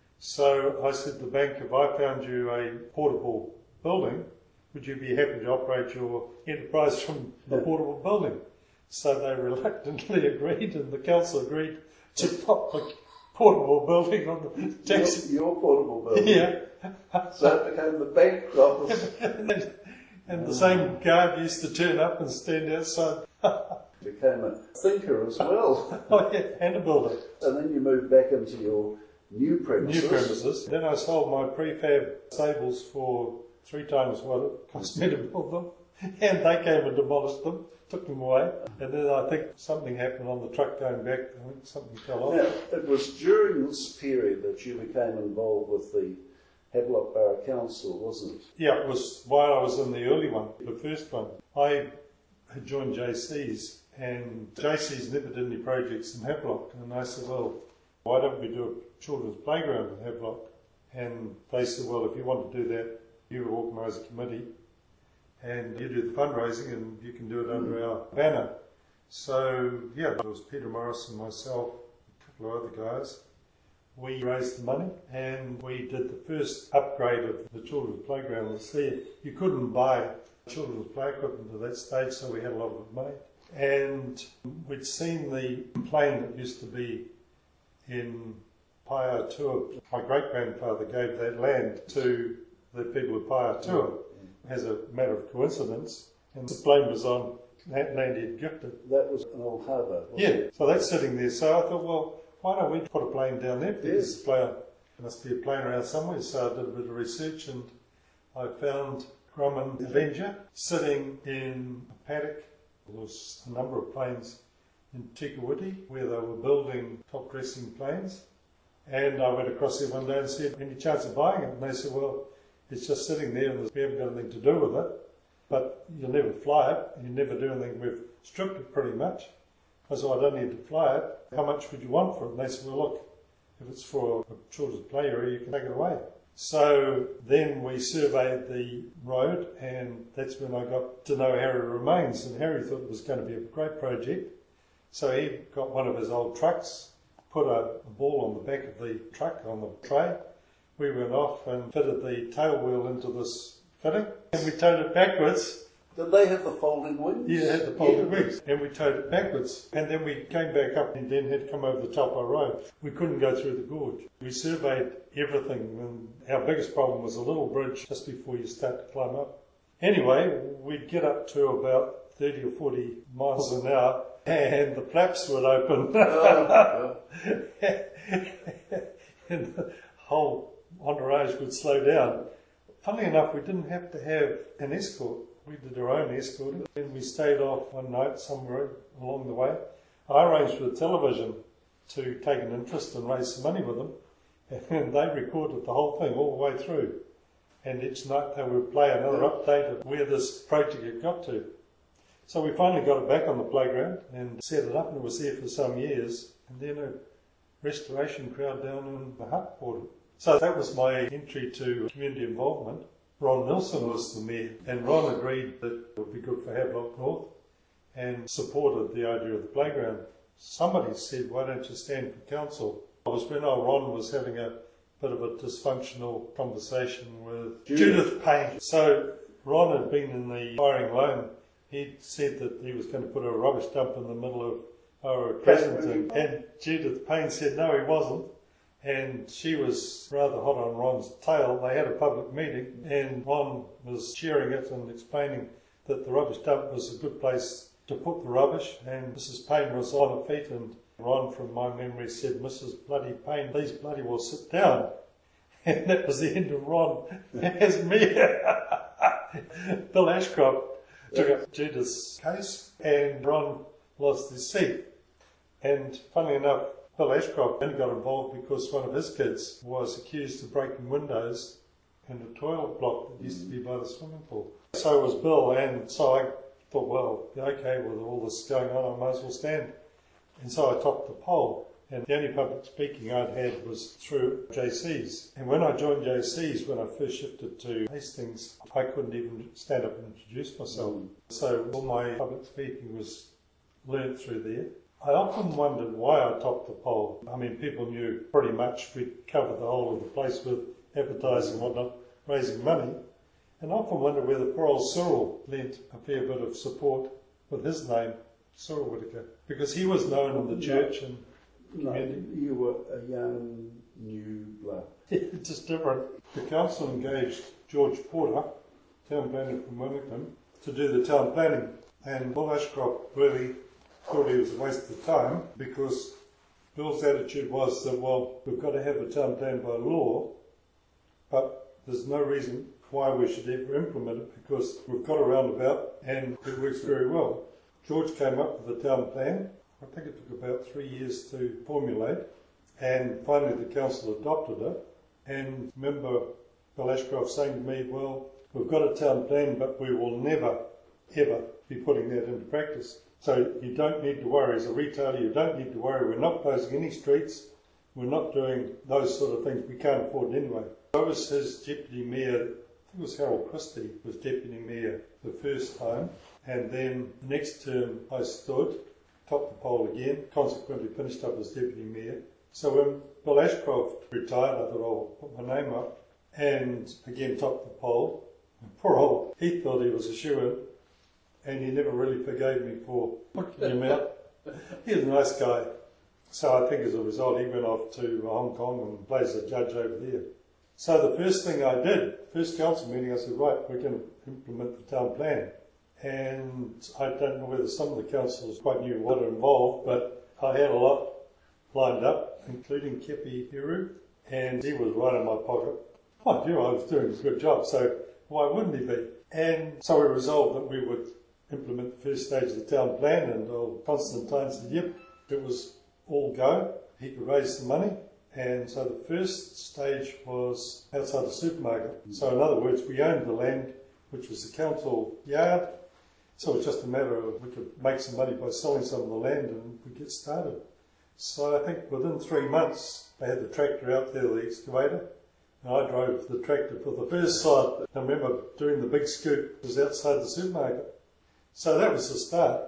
So I said to the bank, if I found you a portable building, would you be happy to operate your enterprise from the portable building? So they reluctantly agreed, and the council agreed to pop the portable building on the taxi.
Your, your portable building?
Yeah.
So it became the bank office.
And the same guard used to turn up and stand outside.
Became a thinker as well.
Oh yeah, and a builder.
And then you moved back into your new premises.
New premises. Then I sold my prefab stables for three times what it cost me to build them. And they came and demolished them, took them away. And then I think something happened on the truck going back. I think something fell off.
Now, it was during this period that you became involved with the Havelock Borough Council, wasn't it?
Yeah, it was while I was in the early one, the first one. I had joined J C's, and J C's never did any projects in Havelock. And I said, well, why don't we do a children's playground in Havelock? And they said, well, if you want to do that, you would organise a committee, and you do the fundraising, and you can do it under our banner. So, yeah, it was Peter Morris and myself, a couple of other guys. We raised the money, and we did the first upgrade of the children's playground that's there. You couldn't buy children's play equipment at that stage, so we had a lot of it made. And we'd seen the plane that used to be in Paiatua. My great-grandfather gave that land to the people of Paiatua as a matter of coincidence, and the plane was on that land he'd gifted.
That was an old harbour, wasn't
Yeah,
it?
so that's sitting there. So I thought, well, why don't we put a plane down there? Because
Yes.
the plane, there must be a plane around somewhere. So I did a bit of research, and I found Grumman Avenger sitting in a paddock. There was a number of planes in Tikawiti where they were building top dressing planes. And I went across there one day and said, any chance of buying it? And they said, well, it's just sitting there and we haven't got anything to do with it. But you'll never fly it, and you never do anything. We've stripped it pretty much. I said, I don't need to fly it. How much would you want for it? And they said, well, look, if it's for a children's play area, you can take it away. So then we surveyed the road, and that's when I got to know Harry Remains. And Harry thought it was going to be a great project. So he got one of his old trucks, put a, a ball on the back of the truck on the tray. We went off and fitted the tail wheel into this fitting, and we towed it backwards.
Did they have the folding wings?
Yeah, it had the folding
Yeah.
wings, and we towed it backwards. And then we came back up and then had to come over the Taupo Road. We couldn't go through the gorge. We surveyed everything, and our biggest problem was a little bridge just before you start to climb up. Anyway, we'd get up to about thirty or forty miles an hour, and the flaps would open.
Oh,
And the whole entourage would slow down. Funnily enough, we didn't have to have an escort. We did our own escorting, and we stayed off one night somewhere along the way. I arranged with television to take an interest and raise some money with them, and they recorded the whole thing all the way through. And each night they would play another update of where this project had got to. So we finally got it back on the playground and set it up, and it was there for some years. And then a restoration crowd down in the hut bought it. So that was my entry to community involvement. Ron Nilsson was the mayor, and Ron agreed that it would be good for Havelock North and supported the idea of the playground. Somebody said, why don't you stand for council? It was when old Ron was having a bit of a dysfunctional conversation with
Judith.
Judith Payne. So Ron had been in the firing line. He said that he was going to put a rubbish dump in the middle of our Crescent, and Judith Payne said no, he wasn't. And she was rather hot on Ron's tail. They had a public meeting, and Ron was cheering it and explaining that the rubbish dump was a good place to put the rubbish. And Missus Payne was on her feet, and Ron, from my memory, said, Missus Bloody Payne, please bloody well sit down. And that was the end of Ron as mayor. Bill Ashcroft took up Judith's case and Ron lost his seat. And funnily enough, Bill Ashcroft only got involved because one of his kids was accused of breaking windows in the toilet block that used to be by the swimming pool. So was Bill, and so I thought, well, okay, with all this going on, I might as well stand. And so I topped the poll. And the only public speaking I'd had was through J C's. And when I joined J C's, when I first shifted to Hastings, I couldn't even stand up and introduce myself. Mm. So all my public speaking was learnt through there. I often wondered why I topped the poll. I mean, people knew pretty much we'd covered the whole of the place with advertising and whatnot, raising money. And I often wondered whether poor old Cyril lent a fair bit of support with his name, Cyril Whittaker, because he was known in the church and
no, you were a young, new blood.
Just different. The council engaged George Porter, town planner from Wellington, to do the town planning. And Bill Ashcroft really thought he was a waste of time because Bill's attitude was that, well, we've got to have a town plan by law, but there's no reason why we should ever implement it because we've got a roundabout and it works very well. George came up with a town plan. I think it took about three years to formulate, and finally the council adopted it. And remember Bill Ashcroft saying to me, well, we've got a town plan, but we will never, ever be putting that into practice. So you don't need to worry. As a retailer, you don't need to worry. We're not closing any streets. We're not doing those sort of things. We can't afford it anyway. I was his deputy mayor. I think it was Harold Christie was deputy mayor the first time. And then the next term I stood, topped the poll again, consequently finished up as deputy mayor. So when Bill Ashcroft retired, I thought, I'll put my name up, and again topped the poll. And poor old, he thought he was a shoo-in, and he never really forgave me for putting him out. He was a nice guy. So I think as a result, he went off to Hong Kong and plays as a judge over there. So the first thing I did, first council meeting, I said, right, we're going to implement the town plan. And I don't know whether some of the councillors quite knew what involved, but I had a lot lined up, including Kepi Hiru, and he was right in my pocket. I knew I was doing a good job, so why wouldn't he be? And so we resolved that we would implement the first stage of the town plan, and old Constantine said, yep, it was all go. He could raise the money. And so the first stage was outside the supermarket. So in other words, we owned the land, which was the council yard. So it was just a matter of we could make some money by selling some of the land and we get started. So I think within three months, they had the tractor out there, the excavator, and I drove the tractor for the first site. I remember doing the big scoop, it was outside the supermarket. So that was the start.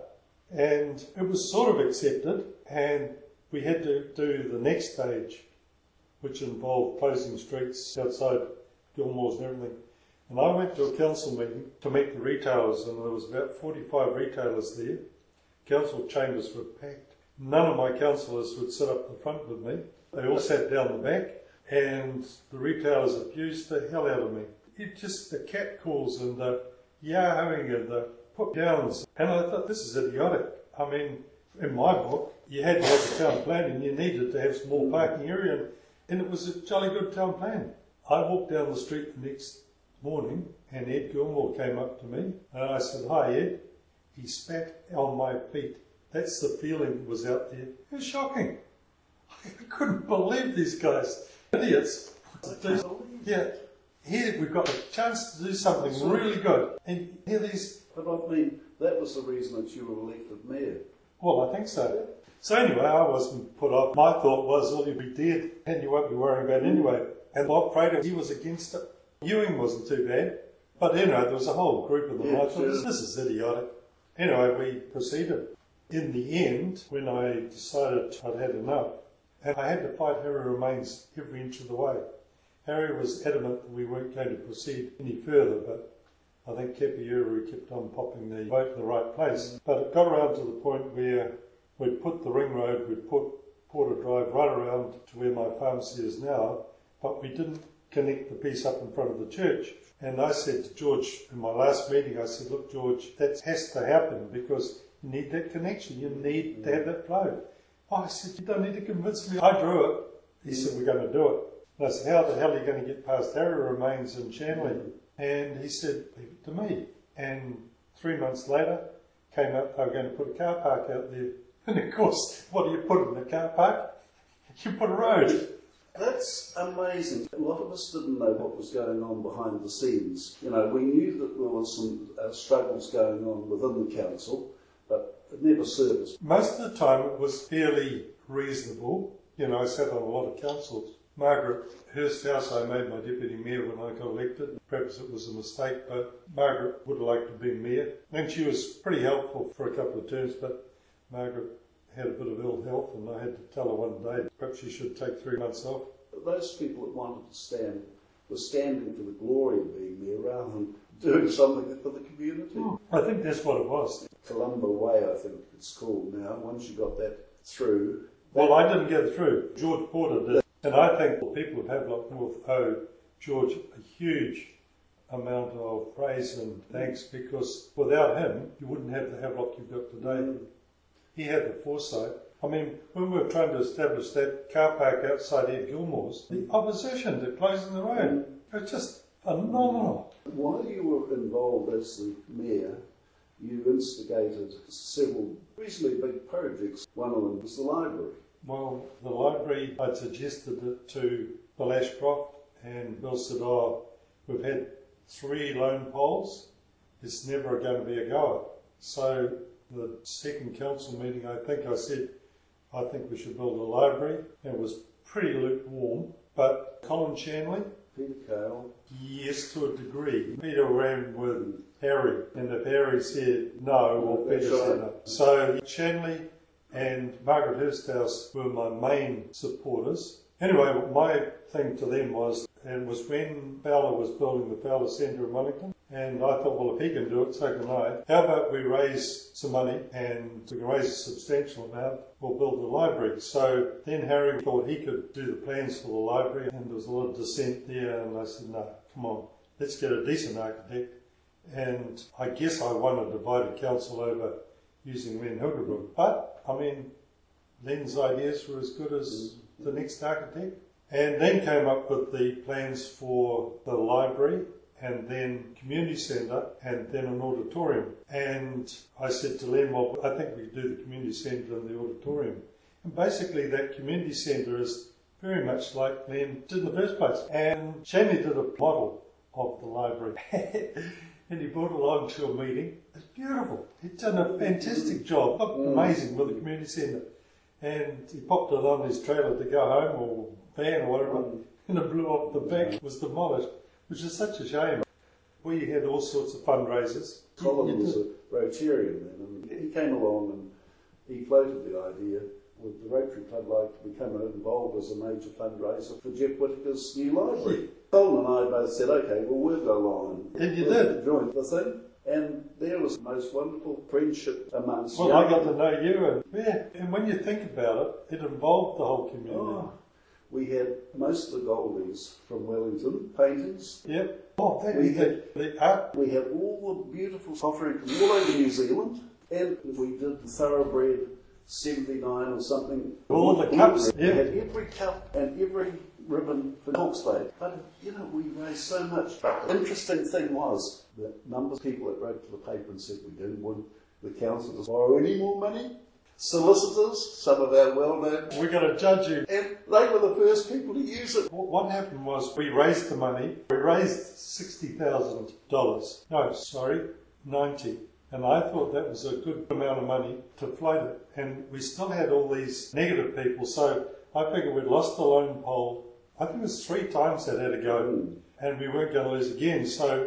And it was sort of accepted, and we had to do the next stage, which involved closing streets outside Gilmore's and everything. And I went to a council meeting to meet the retailers, and there was about forty-five retailers there. Council chambers were packed. None of my councillors would sit up the front with me. They all sat down the back, and the retailers abused the hell out of me. It just, the cat calls and the yah-hoing and the put downs. And I thought, this is idiotic. I mean, in my book, you had to have a town plan and you needed to have some more parking area, and it was a jolly good town plan. I walked down the street the next morning and Ed Gilmore came up to me and I said, hi Ed. He spat on my feet. That's the feeling that was out there. It was shocking. I couldn't believe these guys. Idiots. Yeah, here we've got a chance to do something really good. And here these...
But I mean, that was the reason that you were elected mayor.
Well, I think so. So anyway, I wasn't put off. My thought was, well, you'll be dead and you won't be worrying about it anyway. And Bob Prater, he was against it. Ewing wasn't too bad. But anyway, there was a whole group of them. Yeah, I thought, sure. This is idiotic. Anyway, we proceeded. In the end, when I decided I'd had enough, and I had to fight Harry Remains every inch of the way. Harry was adamant that we weren't going to proceed any further, but I think Kepi Hiru kept on popping the vote in the right place. But it got around to the point where we'd put the ring road, we'd put Porter Drive right around to where my pharmacy is now, but we didn't connect the piece up in front of the church. And I said to George in my last meeting, I said, look, George, that has to happen because you need that connection. You need to have that flow. Oh, I said, you don't need to convince me. I drew it. He said, we're going to do it. And I said, how the hell are you going to get past Harry Remains in Shanley? And he said, leave it to me. And three months later, came up, they were going to put a car park out there. And of course, what do you put in a car park? You put a road.
That's amazing. A lot of us didn't know what was going on behind the scenes. You know, we knew that there was some uh, struggles going on within the council, but it never surfaced.
Most of the time it was fairly reasonable. You know, I sat on a lot of councils. Margaret Hursthouse, I made my deputy mayor when I got elected. Perhaps it was a mistake, but Margaret would have liked to be mayor. And she was pretty helpful for a couple of terms, but Margaret had a bit of ill health, and I had to tell her one day perhaps she should take three months off.
But those people that wanted to stand were standing for the glory of being mayor rather than doing something for the community.
Hmm. I think that's what it was.
Columba Way, I think it's called now. Once you got that through...
Well, I didn't get it through. George Porter did. And I think the people of Havelock North owe George a huge amount of praise and thanks, because without him, you wouldn't have the Havelock you've got today. Mm. He had the foresight. I mean, when we were trying to establish that car park outside Ed Gilmore's, the opposition to closing the road, it was just phenomenal.
While you were involved as the mayor, you instigated several reasonably big projects. One of them was the library.
Well, the library, I'd suggested it to Bill Ashcroft, and Bill said, oh, we've had three lone poles, it's never going to be a goer. So the second council meeting, I think I said, I think we should build a library. And it was pretty lukewarm, but Colin Shanley,
Peter Cale,
yes, to a degree. Peter ran with Harry, and if Harry said no, well, Peter said no. So Shanley and Margaret Hursthouse were my main supporters. Anyway, my thing to them was, and it was when Fowler was building the Fowler Centre in Wellington, and I thought, well, if he can do it, so can I. How about we raise some money, and we can raise a substantial amount, we'll build the library. So then Harry thought he could do the plans for the library, and there was a lot of dissent there, and I said, no, come on, let's get a decent architect. And I guess I won a divided council over using Len Hildebrand. But, I mean, Len's ideas were as good as the next architect. And then came up with the plans for the library, and then community centre, and then an auditorium. And I said to Len, well, I think we could do the community centre and the auditorium. And basically that community centre is very much like Len did in the first place. And Shanley did a model of the library. And he brought along to a meeting. It's beautiful. He'd done a fantastic job. Looked amazing with the community centre. And he popped it on his trailer to go home, or van or whatever, and it blew up. The back was demolished, which is such a shame. We had all sorts of fundraisers.
Colin was a Rotarian then, and he came along and he floated the idea, would the Rotary Club like to become involved as a major fundraiser for Jeff Whittaker's new library? Colin and I both said, okay, well, we'll go along and,
and you
we'll
did.
join the thing. And there was the most wonderful friendship amongst
Well, I got to know you, and yeah, and when you think about it, it involved the whole community.
Oh, we had most of the Goldies from Wellington, paintings.
Yep. Oh, that,
we
the,
had,
the art.
We had all the beautiful offering from all over New Zealand, and we did the Thoroughbred seventy-nine or something.
All the cups.
We
Yeah.
had every cup and every ribbon for Hawke's Bay. But, you know, we raised so much. But the interesting thing was the number of people that wrote to the paper and said we didn't want the council to borrow any more money. Solicitors, some of our well-known.
We're going to judge you.
And they were the first people to use it.
What happened was we raised the money. We raised sixty thousand dollars. No, sorry, ninety. And I thought that was a good amount of money to float it. And we still had all these negative people. So I figured we'd lost the lone pole. I think it was three times that had to go. Mm. And we weren't going to lose again. So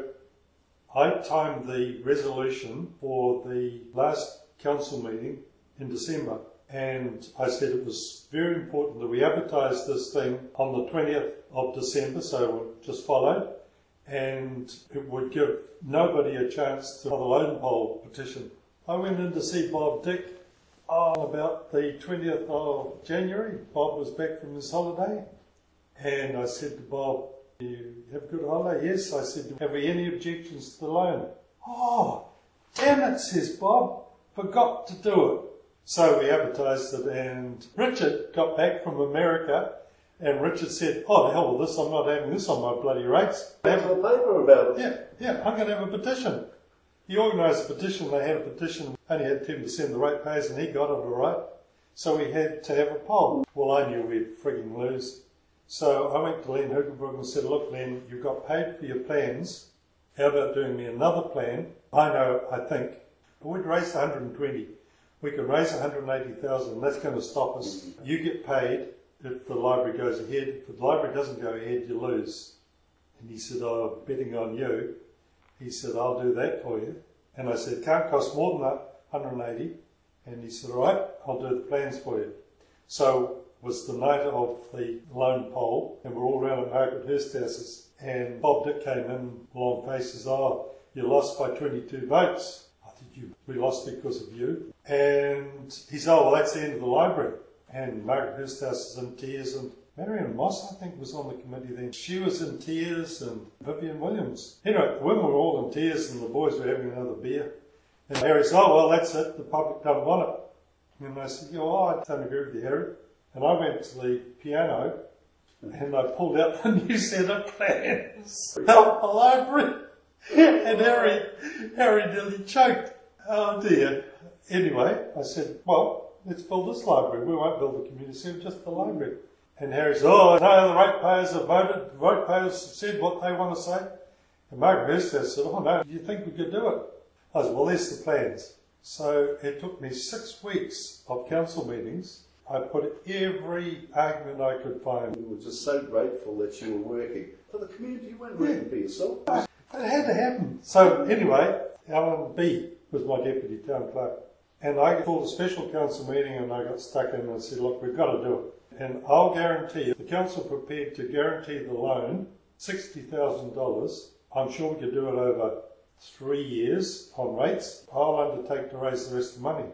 I timed the resolution for the last council meeting in December. And I said it was very important that we advertise this thing on the twentieth of December, so we'll just follow. And it would give nobody a chance to have the lone pole petition. I went in to see Bob Dick oh, about the twentieth of January. Bob was back from his holiday. And I said to Bob, you have a good holiday? Yes. I said, have we any objections to the loan? Oh, damn it, says Bob. Forgot to do it. So we advertised it, and Richard got back from America And Richard said, oh, the hell with this, I'm not having this on my bloody rates.
Went to the paper about it.
Yeah, yeah, I'm going to have a petition. He organised a petition, they had a petition, only had ten percent of the ratepayers, and he got it all right. So we had to have a poll. Well, I knew we'd frigging lose. So I went to Len Hoogenbrook and said, look, Len, you got paid for your plans. How about doing me another plan? I know, I think, we'd raised one hundred twenty. We could raise one hundred eighty thousand, and that's going to stop us. You get paid if the library goes ahead. If the library doesn't go ahead, you lose. And he said, oh, betting on you. He said, I'll do that for you. And I said, can't cost more than that, one hundred eighty. And he said, all right, I'll do the plans for you. So it was the night of the loan poll, and we're all around at Margaret Hurst's, and Bob Dick came in, long face, says, oh, you lost by twenty-two votes. I said, you, we lost because of you. And he said, oh, well, that's the end of the library. And Margaret Hurst is in tears, and Marion Moss, I think, was on the committee then. She was in tears, and Vivian Williams. Anyway, the women were all in tears, and the boys were having another beer. And Harry said, oh, well, that's it. The public don't want it. And I said, yeah, well, I don't agree with you, Harry. And I went to the piano, and I pulled out the new set of plans of the library. And Harry, Harry nearly choked. Oh, dear. Anyway, I said, well, let's build this library. We won't build the community centre, just the library. And Harry said, oh, no, the ratepayers have voted. The ratepayers have said what they want to say. And Margaret Hurst said, oh, no, do you think we could do it? I said, well, there's the plans. So it took me six weeks of council meetings. I put every argument I could find.
We were just so grateful that you were working for the community. You weren't working for yourself.
It had to happen. So anyway, Alan B was my deputy town clerk. And I called a special council meeting, and I got stuck in and said, look, we've got to do it. And I'll guarantee you, the council prepared to guarantee the loan, sixty thousand dollars. I'm sure we could do it over three years on rates. I'll undertake to raise the rest of the money.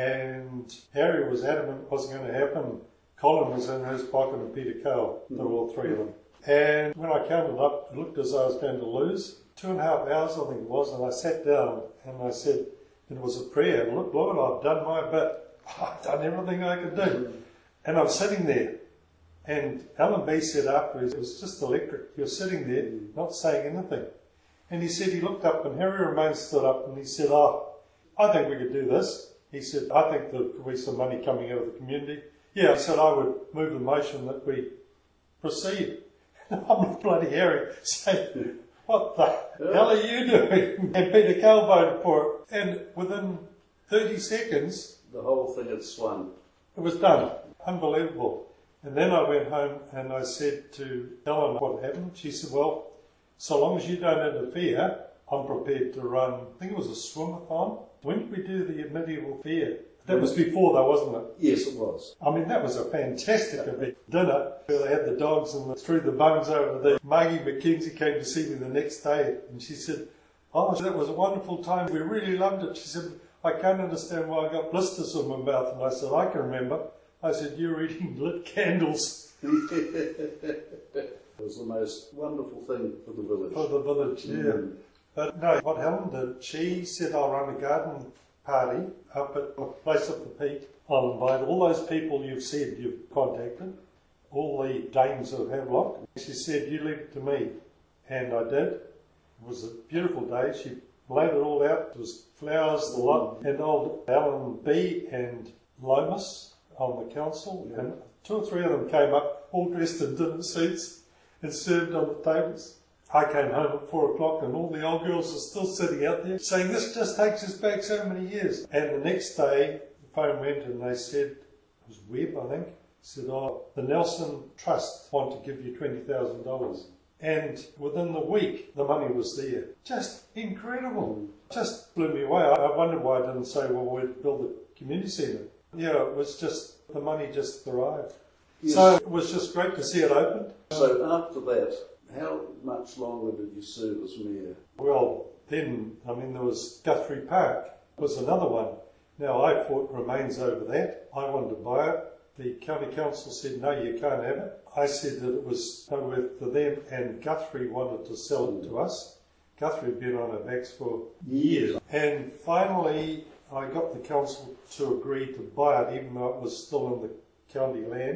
And Harry was adamant it wasn't going to happen. Colin was in his pocket, and Peter Cale. There were all three of them. And when I counted up, it looked as though I was going to lose. Two and a half hours, I think it was, and I sat down and I said, and it was a prayer, look, Lord, I've done my bit. I've done everything I could do. And I'm sitting there. And Alan B said afterwards, it was just electric. You're sitting there, not saying anything. And he said he looked up, and Harry Romain stood up, and he said, oh, I think we could do this. He said, I think there could be some money coming out of the community. Yeah, he said, I would move the motion that we proceed. And I'm bloody Harry saying, what the hell are you doing? And Peter Cale voted for it. And within thirty seconds,
the whole thing had swung.
It was done. Unbelievable. And then I went home and I said to Ellen what happened. She said, well, so long as you don't interfere, I'm prepared to run, I think it was a swim-a-thon. When did we do the medieval fair? That was before though, wasn't it?
Yes, it was.
I mean, that was a fantastic event. Dinner, where they had the dogs and threw the buns over there. Margie McKenzie came to see me the next day, and she said, oh, that was a wonderful time. We really loved it. She said, I can't understand why I got blisters on my mouth. And I said, I can remember. I said, you're eating lit candles.
It was the most wonderful thing for the village.
For the village, yeah. Mm. But no, what Helen did, she said, I'll run a garden party up at a place up the Peak. I'll invite all those people you've said you've contacted, all the dames of Havelock. She said, you leave it to me. And I did. It was a beautiful day. She laid it all out. There was flowers, the lot, and old Alan B and Lomas on the council. Yeah. And two or three of them came up, all dressed in dinner suits, and served on the tables. I came home at four o'clock and all the old girls were still sitting out there saying, this just takes us back so many years. And the next day, the phone went and they said, it was Webb, I think, said, oh, the Nelson Trust want to give you twenty thousand dollars. And within the week, the money was there. Just incredible. Just blew me away. I wondered why I didn't say, well, we'd build a community centre. Yeah, it was just, the money just arrived. Yes. So it was just great to see it opened.
So after that, how much longer did you serve as mayor?
Well, then, I mean, there was Guthrie Park was another one. Now, I fought Remains over that. I wanted to buy it. The county council said, no, you can't have it. I said that it was no worth to them, and Guthrie wanted to sell it to us. Guthrie had been on our backs for years. And finally, I got the council to agree to buy it, even though it was still in the county land.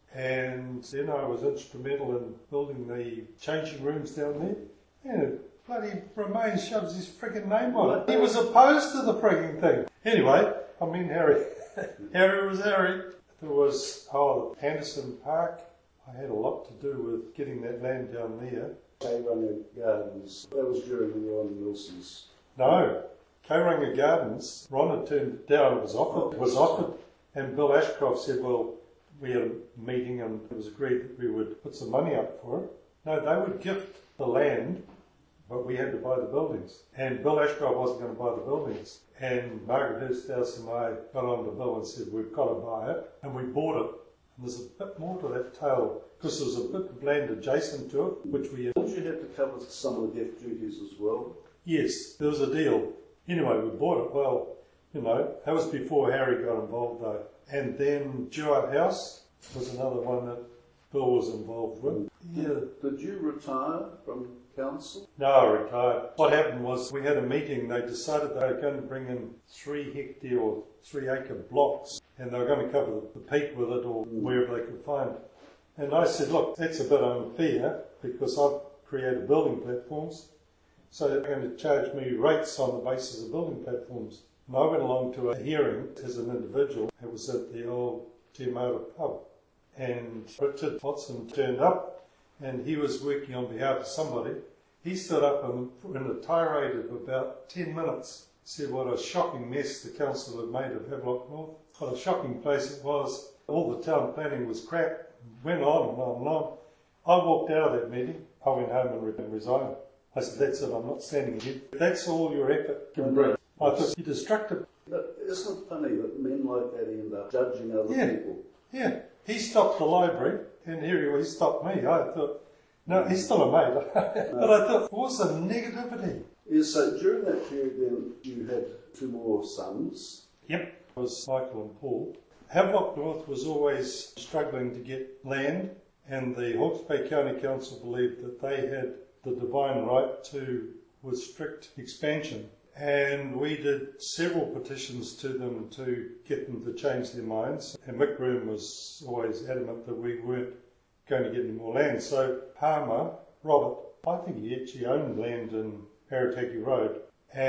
And then I was instrumental in building the changing rooms down there. And bloody Romain shoves his frigging name on it. He was opposed to the frigging thing. Anyway, I mean Harry. Harry was Harry. There was, oh, Anderson Park. I had a lot to do with getting that land down there.
Kauranga Gardens. That was during Ron Wilson's.
No. Kauranga Gardens, Ron had turned it down. It was offered. It was offered. And Bill Ashcroft said, well, we had a meeting and it was agreed that we would put some money up for it. No, they would gift the land, but we had to buy the buildings. And Bill Ashcroft wasn't going to buy the buildings. And Margaret Hursthouse and I got on to Bill and said, we've got to buy it. And we bought it. And there's a bit more to that tale, because there was a bit of land adjacent to it, which we...
Did you have to cover some of the gift duties as well?
Yes, there was a deal. Anyway, we bought it. Well, you know, that was before Harry got involved though. And then Duart House was another one that Bill was involved with. Yeah.
Did you retire from council?
No, I retired. What happened was we had a meeting. They decided they were going to bring in three hectare or three acre blocks and they were going to cover the, the peak with it or mm. wherever they could find. And I said, look, that's a bit unfair because I've created building platforms. So they're going to charge me rates on the basis of building platforms. And I went along to a hearing as an individual. It was at the old Te Maura pub. And Richard Watson turned up and he was working on behalf of somebody. He stood up and in a tirade of about ten minutes said what a shocking mess the council had made of Havelock North. What a shocking place it was. All the town planning was crap. Went on and on and on. I walked out of that meeting. I went home and, re- and resigned. I said, that's it, I'm not standing here. That's all your effort can bring. I thought, you're destructive.
But isn't it funny that men like that end up judging other
yeah.
people?
Yeah. He stopped the library, and here he was, he stopped me. I thought, no, he's still a mate. But I thought, what's the negativity?
Yeah, so during that period then, you had two more sons.
Yep. It was Michael and Paul. Havelock North was always struggling to get land, and the Hawke's Bay County Council believed that they had the divine right to restrict expansion. And we did several petitions to them to get them to change their minds. And Mick Groom was always adamant that we weren't going to get any more land. So Palmer, Robert, I think he actually owned land in Arataki Road.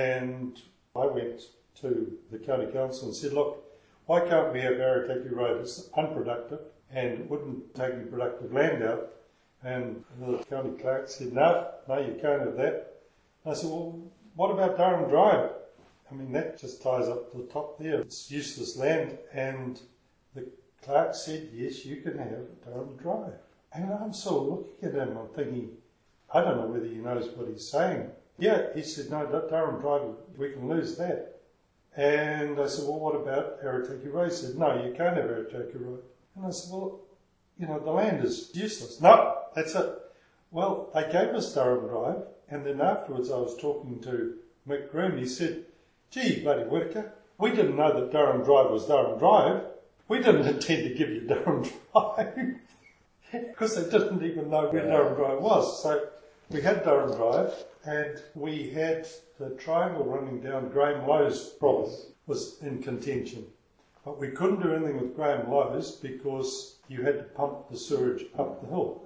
And I went to the county council and said, look, why can't we have Arataki Road? It's unproductive and it wouldn't take any productive land out. And the county clerk said, no, no, you can't have that. And I said, well, what about Durham Drive? I mean, that just ties up to the top there. It's useless land. And the clerk said, yes, you can have Durham Drive. And I'm sort of looking at him, I'm thinking, I don't know whether he knows what he's saying. Yeah, he said, no, Durham Drive, we can lose that. And I said, well, what about Arataki Road? He said, no, you can't have Arataki Road. And I said, well, you know, the land is useless. No, that's it. Well, they gave us Durham Drive, and then afterwards I was talking to Mick Groom. He said, gee, bloody Whittaker, we didn't know that Durham Drive was Durham Drive. We didn't intend to give you Durham Drive because they didn't even know where Durham Drive was. So we had Durham Drive, and we had the triangle running down Graham Lowe's property was in contention. But we couldn't do anything with Graham Lowe's because you had to pump the sewage up the hill.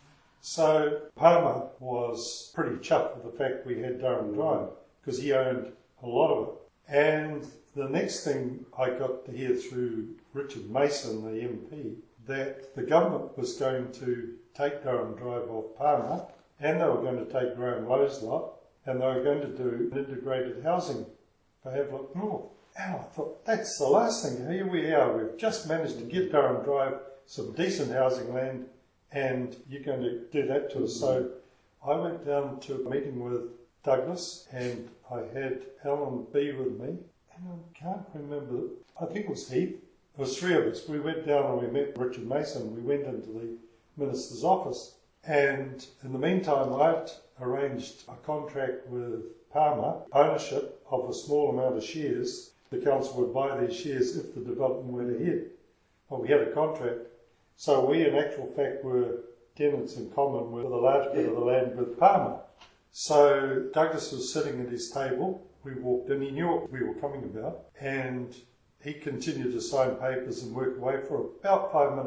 So Palmer was pretty chuffed with the fact we had Durham Drive because he owned a lot of it. And the next thing I got to hear through Richard Mason, the M P, that the government was going to take Durham Drive off Palmer and they were going to take Graham Lowe's lot and they were going to do integrated housing for Havelock North. And I thought, that's the last thing. Here we are. We've just managed to get Durham Drive some decent housing land and you're going to do that to us. So I went down to a meeting with Douglas and I had Alan B with me. And I can't remember, I think it was Heath. There was three of us. We went down and we met Richard Mason. We went into the minister's office. And in the meantime, I'd arranged a contract with Palmer, ownership of a small amount of shares. The council would buy these shares if the development went ahead. Well, we had a contract. So we, in actual fact, were tenants in common with a large bit of the land with Palmer. So Douglas was sitting at his table. We walked in. He knew what we were coming about. And he continued to sign papers and work away for about five minutes.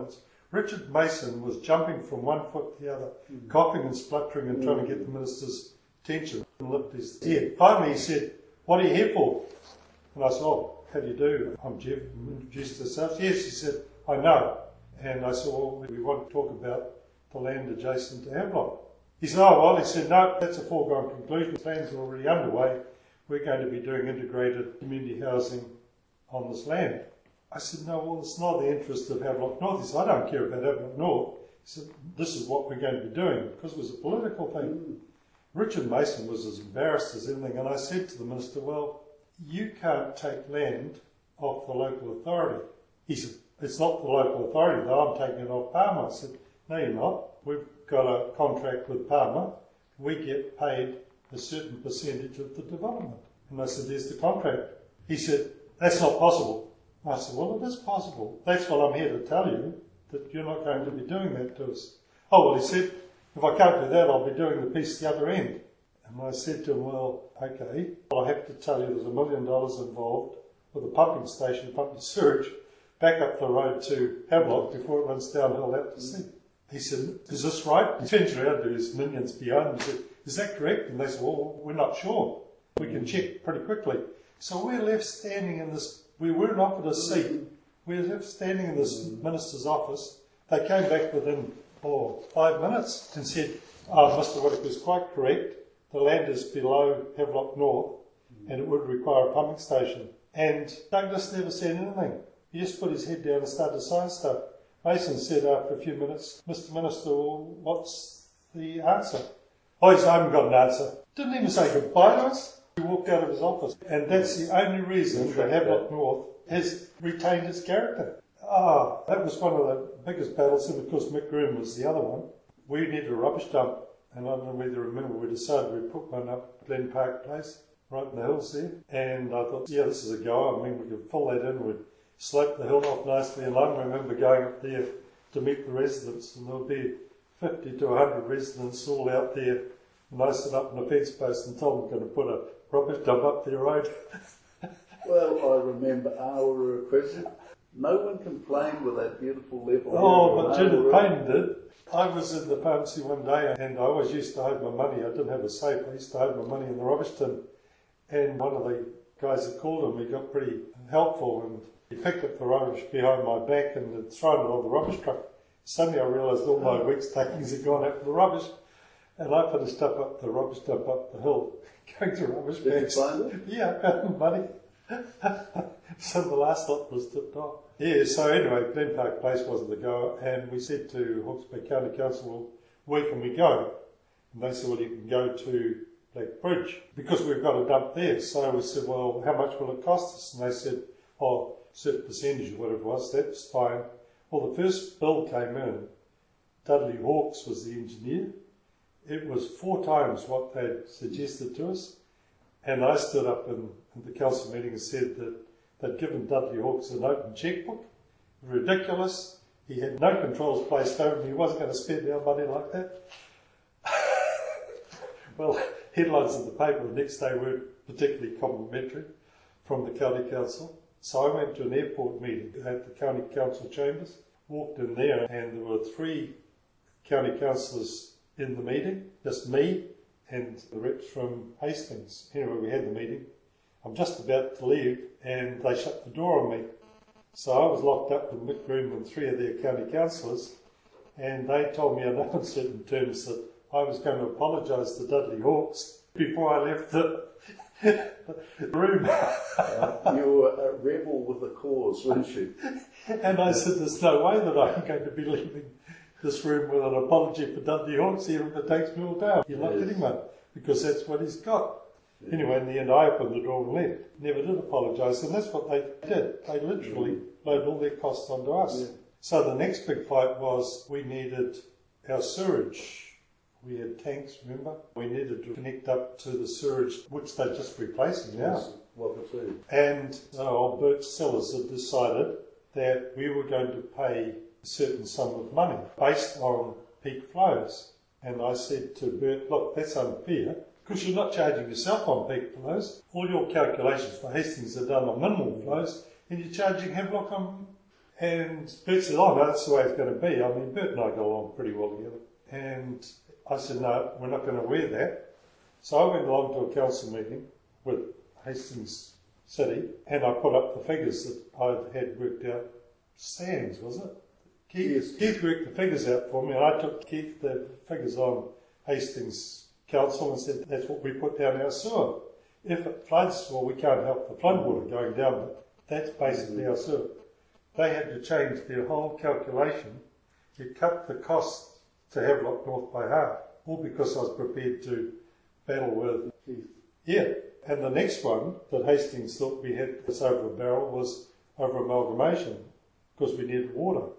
Richard Mason was jumping from one foot to the other, mm. coughing and spluttering and mm. trying to get the minister's attention and lift his head. Finally he said, "What are you here for?" And I said, "Oh, how do you do? I'm Jeff." And introduced ourselves. "Yes," he said, "I know." And I said, "Well, we want to talk about the land adjacent to Havelock." He said, "Oh, well," he said, "no, that's a foregone conclusion. Plans are already underway. We're going to be doing integrated community housing on this land." I said, "No, well, it's not the interest of Havelock North." He said, "I don't care about Havelock North." He said, "This is what we're going to be doing," because it was a political thing. Mm. Richard Mason was as embarrassed as anything, and I said to the minister, "Well, you can't take land off the local authority." He said, "It's not the local authority, though. I'm taking it off Palmer." I said, "No, you're not. We've got a contract with Palmer. We get paid a certain percentage of the development." And I said, "There's the contract." He said, "That's not possible." I said, "Well, it is possible. That's what I'm here to tell you, that you're not going to be doing that to us." "Oh, well," he said, "if I can't do that, I'll be doing the piece the other end." And I said to him, "Well, okay, well, I have to tell you there's a million dollars involved with a pumping station, pumping sewage, back up the road to Havelock before it runs downhill out to sea." He said, "Is this right?" He turns around to his minions behind him and said, "Is that correct?" And they said, "Well, we're not sure. We can check pretty quickly." So we're left standing in this, we weren't offered a seat. We were left standing in this minister's office. They came back within, oh, five minutes and said, "Oh, Mister Whittaker's quite correct. The land is below Havelock North and it would require a pumping station." And Douglas never said anything. He just put his head down and started to sign stuff. Mason said after a few minutes, "Mister Minister, well, what's the answer?" "Oh, he said, I haven't got an answer." Didn't even say goodbye to us. He walked out of his office. And that's the only reason that Havelock North has retained its character. Ah, that was one of the biggest battles, and of course Mick Groom was the other one. We needed a rubbish dump, and I don't know whether you remember, we decided we'd put one up at Glen Park Place, right in the hills there. And I thought, yeah, this is a go. I mean, we could fill that in, we'd slope the hill off nicely, and I remember going up there to meet the residents, and there would be fifty to one hundred residents all out there, and I stood up on a fence post and told them I'm going to put a rubbish dump up their road.
Well, I remember our request. No one complained with that beautiful level.
Oh, but Judith Payne did. I was in the pharmacy one day, and I always used to hide my money. I didn't have a safe. I used to hide my money in the rubbish tin. And one of the guys that called him, he got pretty helpful, and he picked up the rubbish behind my back and had thrown it on the rubbish truck. Suddenly I realised all my week's takings had gone out for the rubbish. And I finished up, up the rubbish dump up the hill, going to rubbish
Did
bags.
you find it?
Yeah, I found money. So the last lot was tipped off. Yeah, so anyway, Glen Park Place wasn't the go, and we said to Hawke's Bay County Council, "Well, where can we go?" And they said, "Well, you can go to Black Bridge, because we've got a dump there." So we said, "Well, how much will it cost us?" And they said, "Oh, a certain percentage or whatever it was, that's fine." Well, the first bill came in. Dudley Hawkes was the engineer. It was four times what they'd suggested to us. And I stood up in, in the council meeting and said that they'd given Dudley Hawkes an open chequebook. Ridiculous. He had no controls placed over him. He wasn't going to spend our money like that. Well, headlines in the paper the next day weren't particularly complimentary from the county council. So I went to an airport meeting at the county council chambers, walked in there, and there were three county councillors in the meeting, just me and the reps from Hastings. Anyway, we had the meeting. I'm just about to leave, and they shut the door on me. So I was locked up with Mick Groom and three of their county councillors, and they told me in uncertain terms that I was going to apologise to Dudley Hawkes before I left the room.
Uh, you were a rebel with a cause, weren't you?
And I said, "There's no way that I'm going to be leaving this room with an apology for Dudley Hawkes, even if it takes me all down." You're not getting one, because that's what he's got. Yeah. Anyway, in the end, I opened the door and left. Never did apologise, and that's what they did. They literally mm. loaded all their costs onto us. Yeah. So the next big fight was we needed our sewage. We had tanks, remember? We needed to connect up to the sewage, which they're just replacing now.
Yes, what the two.
And uh, old Bert Sellers had decided that we were going to pay a certain sum of money based on peak flows. And I said to Bert, "Look, that's unfair, because you're not charging yourself on peak flows. All your calculations for Hastings are done on minimal flows, and you're charging Havelock on And Bert said, oh, no, that's the way it's going to be. I mean, Bert and I got along pretty well together. And I said, no, we're not going to wear that. So I went along to a council meeting with Hastings City, and I put up the figures that I had worked out. Sands, was it? Keith, yes. Keith worked the figures out for me, and I took Keith the figures on Hastings Council and said, that's what we put down our sewer. If it floods, well, we can't help the flood water going down, but that's basically our sewer. They had to change their whole calculation. It cut the cost to Havelock North by half, all because I was prepared to battle with Keith. Yeah, and the next one that Hastings thought we had this over a barrel was over amalgamation, because we needed water.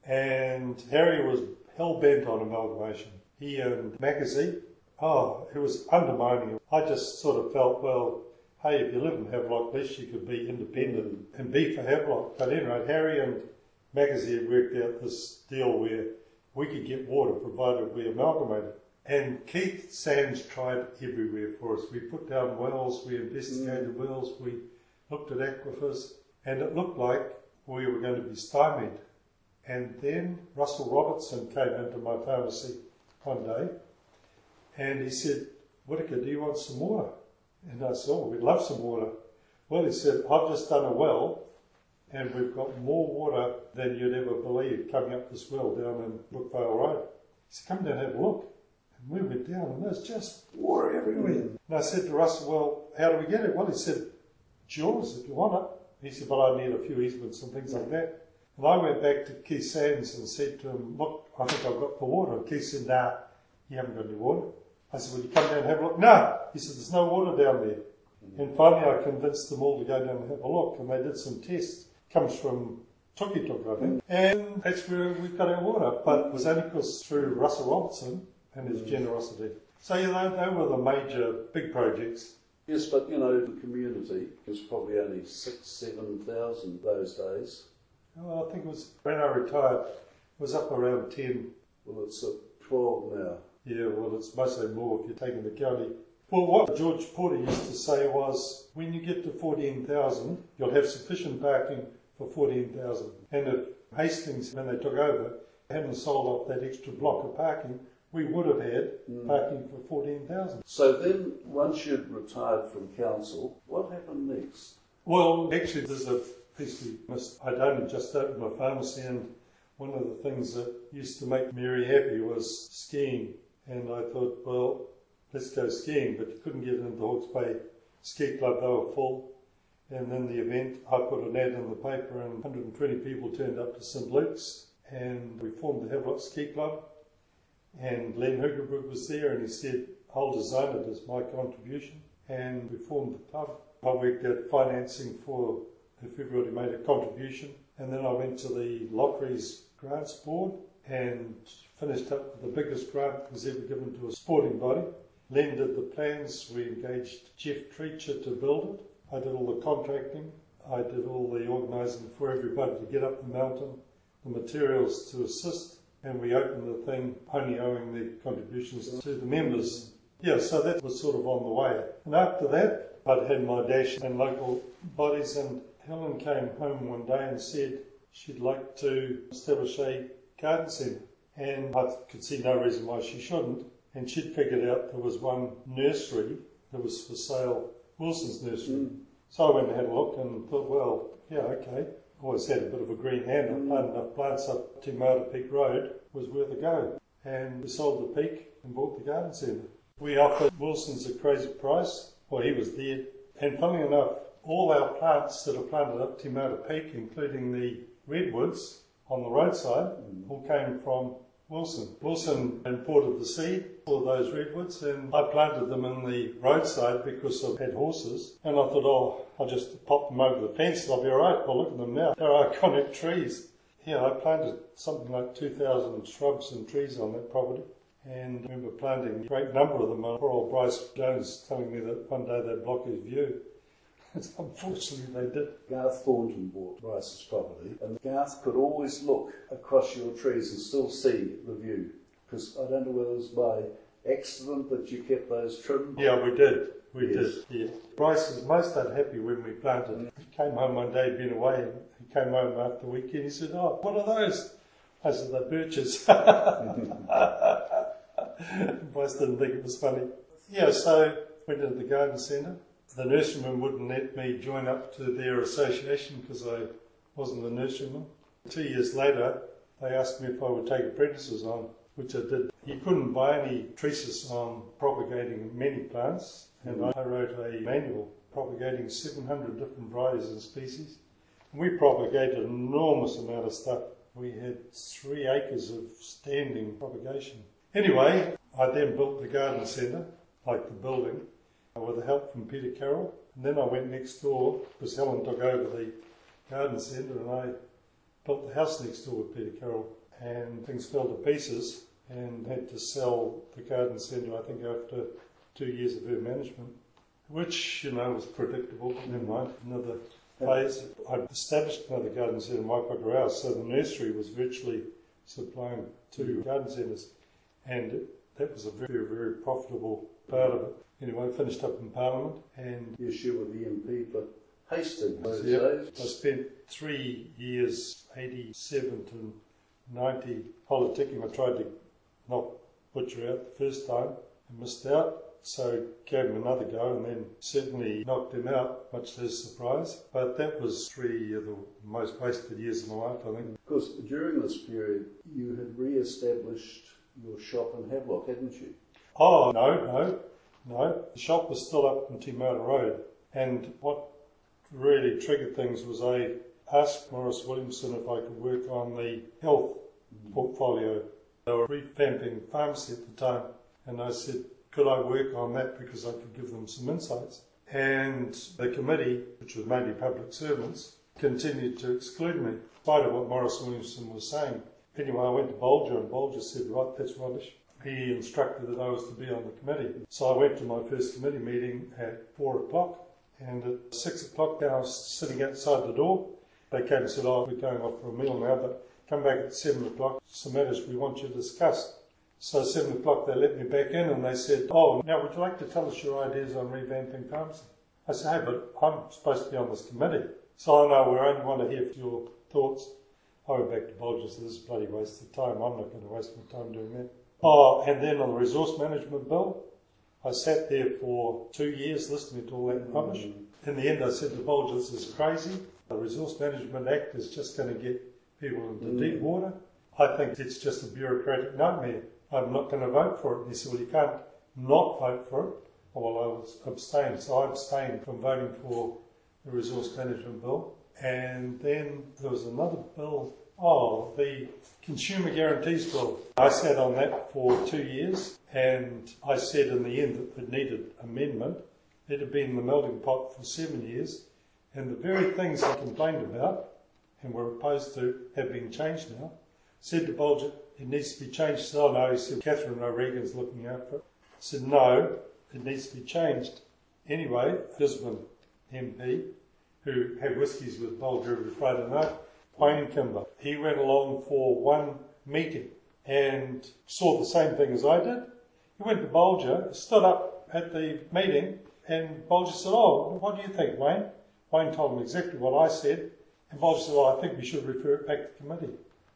And Harry was hell-bent on amalgamation. He and Mackenzie, oh, it was undermining. I just sort of felt, well, hey, if you live in Havelock, at least you could be independent and be for Havelock. But anyway, Harry and Mackenzie had worked out this deal where we could get water provided we amalgamated. And Keith Sands tried everywhere for us. We put down wells, we investigated wells, we looked at aquifers, and it looked like we were going to be stymied. And then Russell Robertson came into my pharmacy one day, and he said, Whittaker, do you want some water? And I said, oh, we'd love some water. Well, he said, I've just done a well, and we've got more water than you'd ever believe coming up this well down in Brookvale Road. He said, come down and have a look. And we went down, and there's just water everywhere. And I said to Russell, well, how do we get it? Well, he said, it's yours if you want it. He said, but I need a few easements and things like that. And I went back to Keith Sands and said to him, look, I think I've got the water. And Keith said, nah, you haven't got any water. I said, will you come down and have a look? No. He said, there's no water down there. And finally I convinced them all to go down and have a look. And they did some tests. Comes from Tukituk, I think. And that's where we got our water. But it was only because through Russell Robertson and his generosity. So, you know, they were the major big projects.
Yes, but, you know, the community was probably only six, seven thousand those days.
Oh, I think it was, when I retired, it was up around ten.
Well, it's uh, twelve now.
Yeah, well, it's mostly more if you're taking the county. Well, what George Porter used to say was, when you get to fourteen thousand, you'll have sufficient parking for fourteen thousand. And if Hastings, when they took over, hadn't sold off that extra block of parking, we would have had mm. parking for fourteen thousand.
So then, once you'd retired from council, what happened next?
Well, actually, there's a piece we missed. I'd only just opened my pharmacy, and one of the things that used to make Mary happy was skiing. And I thought, well, let's go skiing, but you couldn't get into the Hawke's Bay Ski Club, they were full. And then the event, I put an ad in the paper, and one hundred twenty people turned up to Saint Luke's, and we formed the Havelock Ski Club. And Len Hugerbrook was there, and he said, I'll design it as my contribution. And we formed the club. I worked out financing for if everybody made a contribution. And then I went to the Lotteries Grants Board and finished up with the biggest grant that was ever given to a sporting body. Len did the plans. We engaged Jeff Treacher to build it. I did all the contracting. I did all the organising for everybody to get up the mountain, the materials to assist. And we opened the thing only owing the contributions to the members. Yeah, so that was sort of on the way. And after that, I'd had my dash in local bodies, and Helen came home one day and said she'd like to establish a garden centre. And I could see no reason why she shouldn't. And she'd figured out there was one nursery that was for sale, Wilson's Nursery. Mm. So I went and had a look and thought, well, yeah, okay. Always had a bit of a green hand. I planted enough plants up to Marta Peak Road, was worth a go. And we sold the peak and bought the garden centre. We offered Wilson's a crazy price. Well, he was dead. And funnily enough, all our plants that are planted up to Marta Peak, including the redwoods on the roadside, mm. all came from Wilson. Wilson imported the seed for those redwoods, and I planted them in the roadside because I had horses. And I thought, oh, I'll just pop them over the fence and I'll be all right. Well, look at them now. They're iconic trees. Yeah, I planted something like two thousand shrubs and trees on that property. And I remember planting a great number of them. Poor old Bryce Jones telling me that one day they'd block his view. Unfortunately, they did.
Garth Thornton bought Bryce's property, and Garth could always look across your trees and still see the view. Because I don't know whether it was by accident that you kept those trimmed.
Yeah, we did. We yes. did. Yeah. Bryce was most unhappy when we planted. He came home one day, he'd been away, and he came home after the weekend. He said, "Oh, what are those?" I said, "They're birches." Boys didn't think it was funny. Yeah, so went into the garden centre. The nurseryman wouldn't let me join up to their association because I wasn't a nurseryman. Two years later, they asked me if I would take apprentices on, which I did. You couldn't buy any treatises on propagating many plants, and I wrote a manual propagating seven hundred different varieties and species. And we propagated an enormous amount of stuff. We had three acres of standing propagation. Anyway, I then built the garden centre, like the building, with the help from Peter Carroll. And then I went next door, because Helen took over the garden centre, and I built the house next door with Peter Carroll. And things fell to pieces, and had to sell the garden centre, I think, after two years of her management, which, you know, was predictable, but never mind. Another phase. I established another garden centre in Waipuka House, so the nursery was virtually supplying two garden centres. And it, that was a very, very profitable part of it. Anyway, I finished up in Parliament, and
Yes, you were the M P for Hastings those
yep,
days.
I spent three years, eighty-seven to ninety, politicking. I tried to knock Butcher out the first time and missed out, so gave him another go and then certainly knocked him out, much to his surprise. But that was three of the most wasted years of my life, I think.
Of course, during this period, you had re-established your shop in Havelock, hadn't you?
Oh, no, no, no. The shop was still up in Timata Road. And what really triggered things was I asked Morris Williamson if I could work on the health portfolio. They were revamping pharmacy at the time. And I said, could I work on that because I could give them some insights? And the committee, which was mainly public servants, continued to exclude me, in spite of what Morris Williamson was saying. Anyway, I went to Bolger, and Bolger said, right, that's rubbish. He instructed that I was to be on the committee. So I went to my first committee meeting at four o'clock, and at six o'clock I was sitting outside the door. They came and said, oh, we're going off for a meal now, but come back at seven o'clock, some matters we want you to discuss. So at seven o'clock they let me back in, and they said, oh, now would you like to tell us your ideas on revamping pharmacy? I said, hey, but I'm supposed to be on this committee, so I know we only want to hear your thoughts. I went back to Bolger, so this is a bloody waste of time. I'm not going to waste my time doing that. Oh, and then on the resource management bill, I sat there for two years listening to all that rubbish. Mm-hmm. In the end, I said to Bolger, this is crazy. The Resource Management Act is just going to get people into mm-hmm. deep water. I think it's just a bureaucratic nightmare. I'm not going to vote for it. And he said, well, you can't not vote for it. Well, I was abstained, so I abstained from voting for the Resource Management Bill. And then there was another bill, oh, the Consumer Guarantees Bill. I sat on that for two years, and I said in the end that it needed amendment. It had been in the melting pot for seven years, and the very things I complained about and were opposed to have been changed now. Said to Bolger, it needs to be changed. So, oh, no, he said, Catherine O'Regan's looking after it. I said, no, it needs to be changed. Anyway, Gisborne M P, who had whiskies with Bolger every Friday night, Wayne Kimber. He went along for one meeting and saw the same thing as I did. He went to Bolger, stood up at the meeting, and Bolger said, oh, what do you think, Wayne? Wayne told him exactly what I said, and Bolger said, well, I think we should refer it back to committee.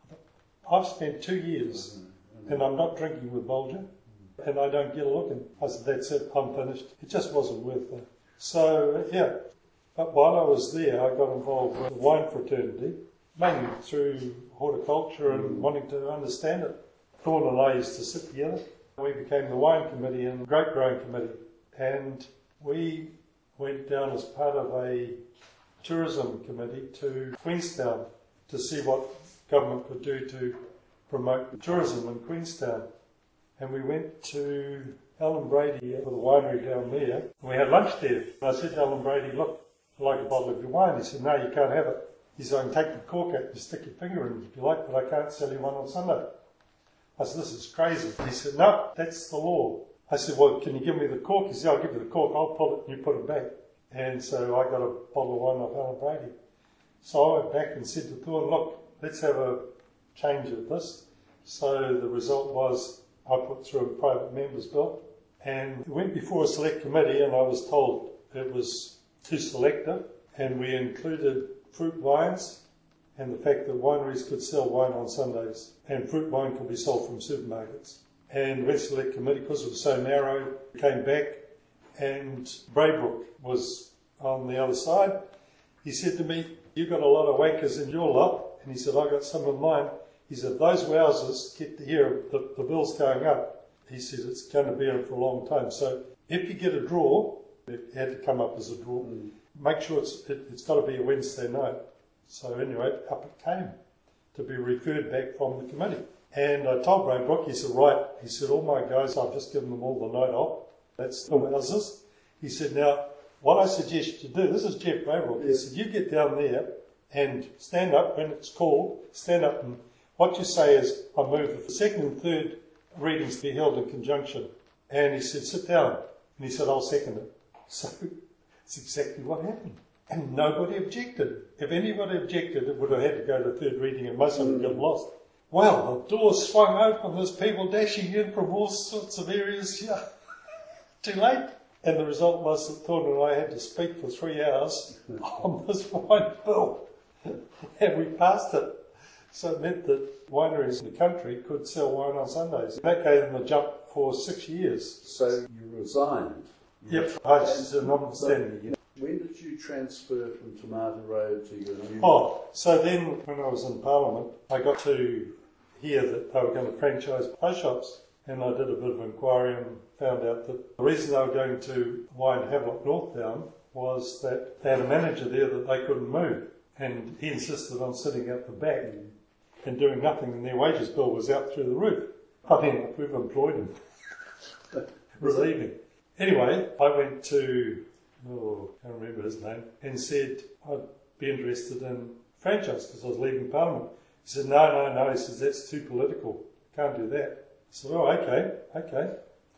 I've spent two years, and I'm not drinking with Bolger, and I don't get a look in. I said, that's it, I'm finished. It just wasn't worth it. So, yeah. But while I was there, I got involved with the wine fraternity, mainly through horticulture and wanting to understand it. Thorne and I used to sit together. We became the wine committee and grape growing committee. And we went down as part of a tourism committee to Queenstown to see what government could do to promote tourism in Queenstown. And we went to Alan Brady with a winery down there. And we had lunch there. And I said to Alan Brady, look, I'd like a bottle of your wine. He said, no, you can't have it. He said, I can take the cork out and stick your finger in it if you like, but I can't sell you one on Sunday. I said, this is crazy. He said, no, that's the law. I said, well, can you give me the cork? He said, I'll give you the cork. I'll pull it and you put it back. And so I got a bottle of wine off Alan Brady. So I went back and said to Thorne, look, let's have a change of this. So the result was I put through a private members bill, and it went before a select committee, and I was told it was too selective, and we included fruit wines and the fact that wineries could sell wine on Sundays and fruit wine could be sold from supermarkets. And the Wet Select Committee, because it was so narrow, came back, and Braybrook was on the other side. He said to me, "You've got a lot of wankers in your lot," and he said, "I got some of mine." He said, "Those wowsers get to hear the, the bills going up." He said, "It's going to be on for a long time. So if you get a draw," it had to come up as a draw, mm. make sure it's it, it's got to be a Wednesday night. So anyway, up it came to be referred back from the committee. And I told Braybrook, he said, "Right," he said, "all my guys, I've just given them all the night off. That's the wowsers." He said, "Now, what I suggest you do," this is Jeff Braybrook, he said, "you get down there and stand up when it's called, stand up, and what you say is, I move the second and third readings to be held in conjunction." And he said, "Sit down." And he said, "I'll second it." So it's exactly what happened. And nobody objected. If anybody objected, it would have had to go to the third reading and most of them got lost. Well, the doors swung open, there's people dashing in from all sorts of areas. Yeah. Too late. And the result was that Thorne and I had to speak for three hours on this wine bill. And we passed it. So it meant that wineries in the country could sell wine on Sundays. That gave them a jump for six years.
So you resigned?
Yep, I just did not understand it.
When did you transfer from Tomato Road to your new...
Oh, so then when I was in Parliament, I got to hear that they were going to franchise pie shops. And I did a bit of inquiry and found out that the reason they were going to Wine Havelock Northdown was that they had a manager there that they couldn't move. And he insisted on sitting out the back and doing nothing, and their wages bill was out through the roof. Funny enough, we've employed him. Relieving. Anyway, I went to, oh, I can't remember his name, and said I'd be interested in franchise because I was leaving Parliament. He said, no, no, no, he says, that's too political. Can't do that. I said, oh, okay, okay.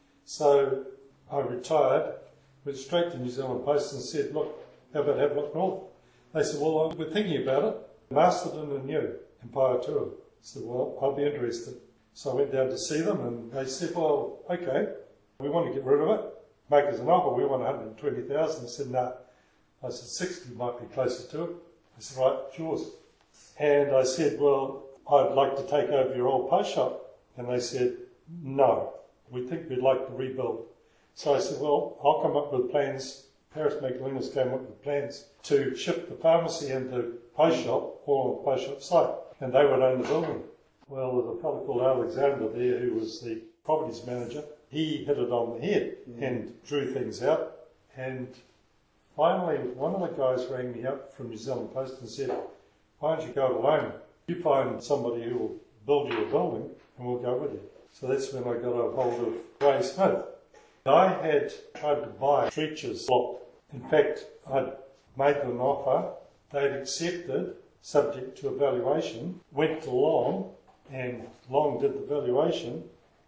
So I retired, went straight to New Zealand Post and said, look, how about Havelock North? They said, well, we're thinking about it. Masterton and you, Empire Tour. I said, well, I'll be interested. So I went down to see them and they said, well, okay, we want to get rid of it. Make us an offer, we want one hundred twenty thousand. I said, no. Nah. I said, sixty might be closer to it. I said, right, it's yours. And I said, well, I'd like to take over your old post shop. And they said, no, we think we'd like to rebuild. So I said, well, I'll come up with plans. Paris Magdalenas came up with plans to shift the pharmacy and the post shop all on the post shop site. And they would own the building. Well, there's a fellow called Alexander there who was the properties manager. He hit it on the head mm. and drew things out. And finally, one of the guys rang me up from New Zealand Post and said, why don't you go it alone? You find somebody who will build you a building and we'll go with you. So that's when I got a hold of Ray Smith. I had tried to buy Treacher's block. In fact, I'd made them an offer. They'd accepted, subject to evaluation, went to Long, and Long did the valuation.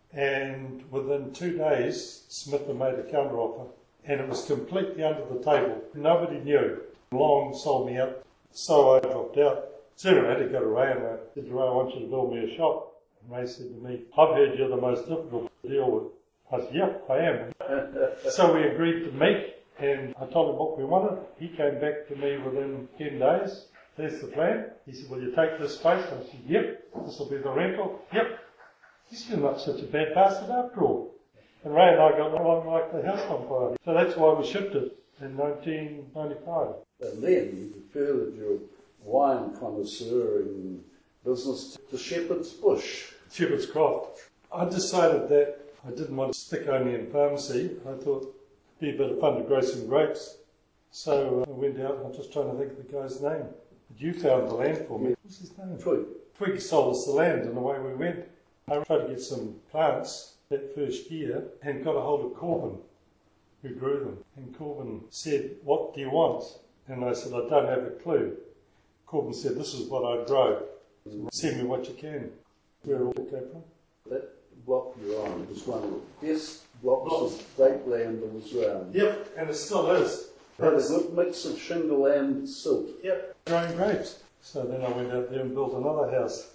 And within two days, Smith had made a counter-offer. And it was completely under the table. Nobody knew. Long sold me out. So I dropped out. Soon I had to go to Ray and I said to Ray, I want you to build me a shop. And Ray said to me, I've heard you're the most difficult to deal with. I said, yep, I am. So we agreed to meet and I told him what we wanted. He came back to me within ten days. There's the plan. He said, will you take this space? I said, yep. This will be the rental. Yep. He's still not such a bad bastard after all. And Ray and I got along like the house on fire. So that's why we shifted in nineteen ninety-five.
And then you furthered your wine connoisseuring business to Shepherd's Bush.
Shepherd's Croft. I decided that I didn't want to stick only in pharmacy. I thought it'd be a bit of fun to grow some grapes. So uh, I went out, I'm just trying to think of the guy's name. But you found the land for me. What's his name?
Twig.
Twig sold us the land and away we went. I tried to get some plants that first year and got a hold of Corbin, who grew them. And Corbin said, what do you want? And I said, I don't have a clue. Corbin said, this is what I grow. Send me what you can. Where it all came from.
That block you're on was one of the best blocks of grape land that was around.
Yep, and it still is.
Had a good mix of shingle and silt.
Yep, growing grapes. So then I went out there and built another house.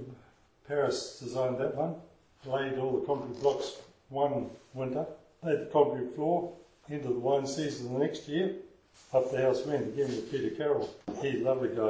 Paris designed that one. Laid all the concrete blocks one winter. Laid the concrete floor. Into the wine season the next year. Up the house went again with Peter Carroll. He's a lovely guy.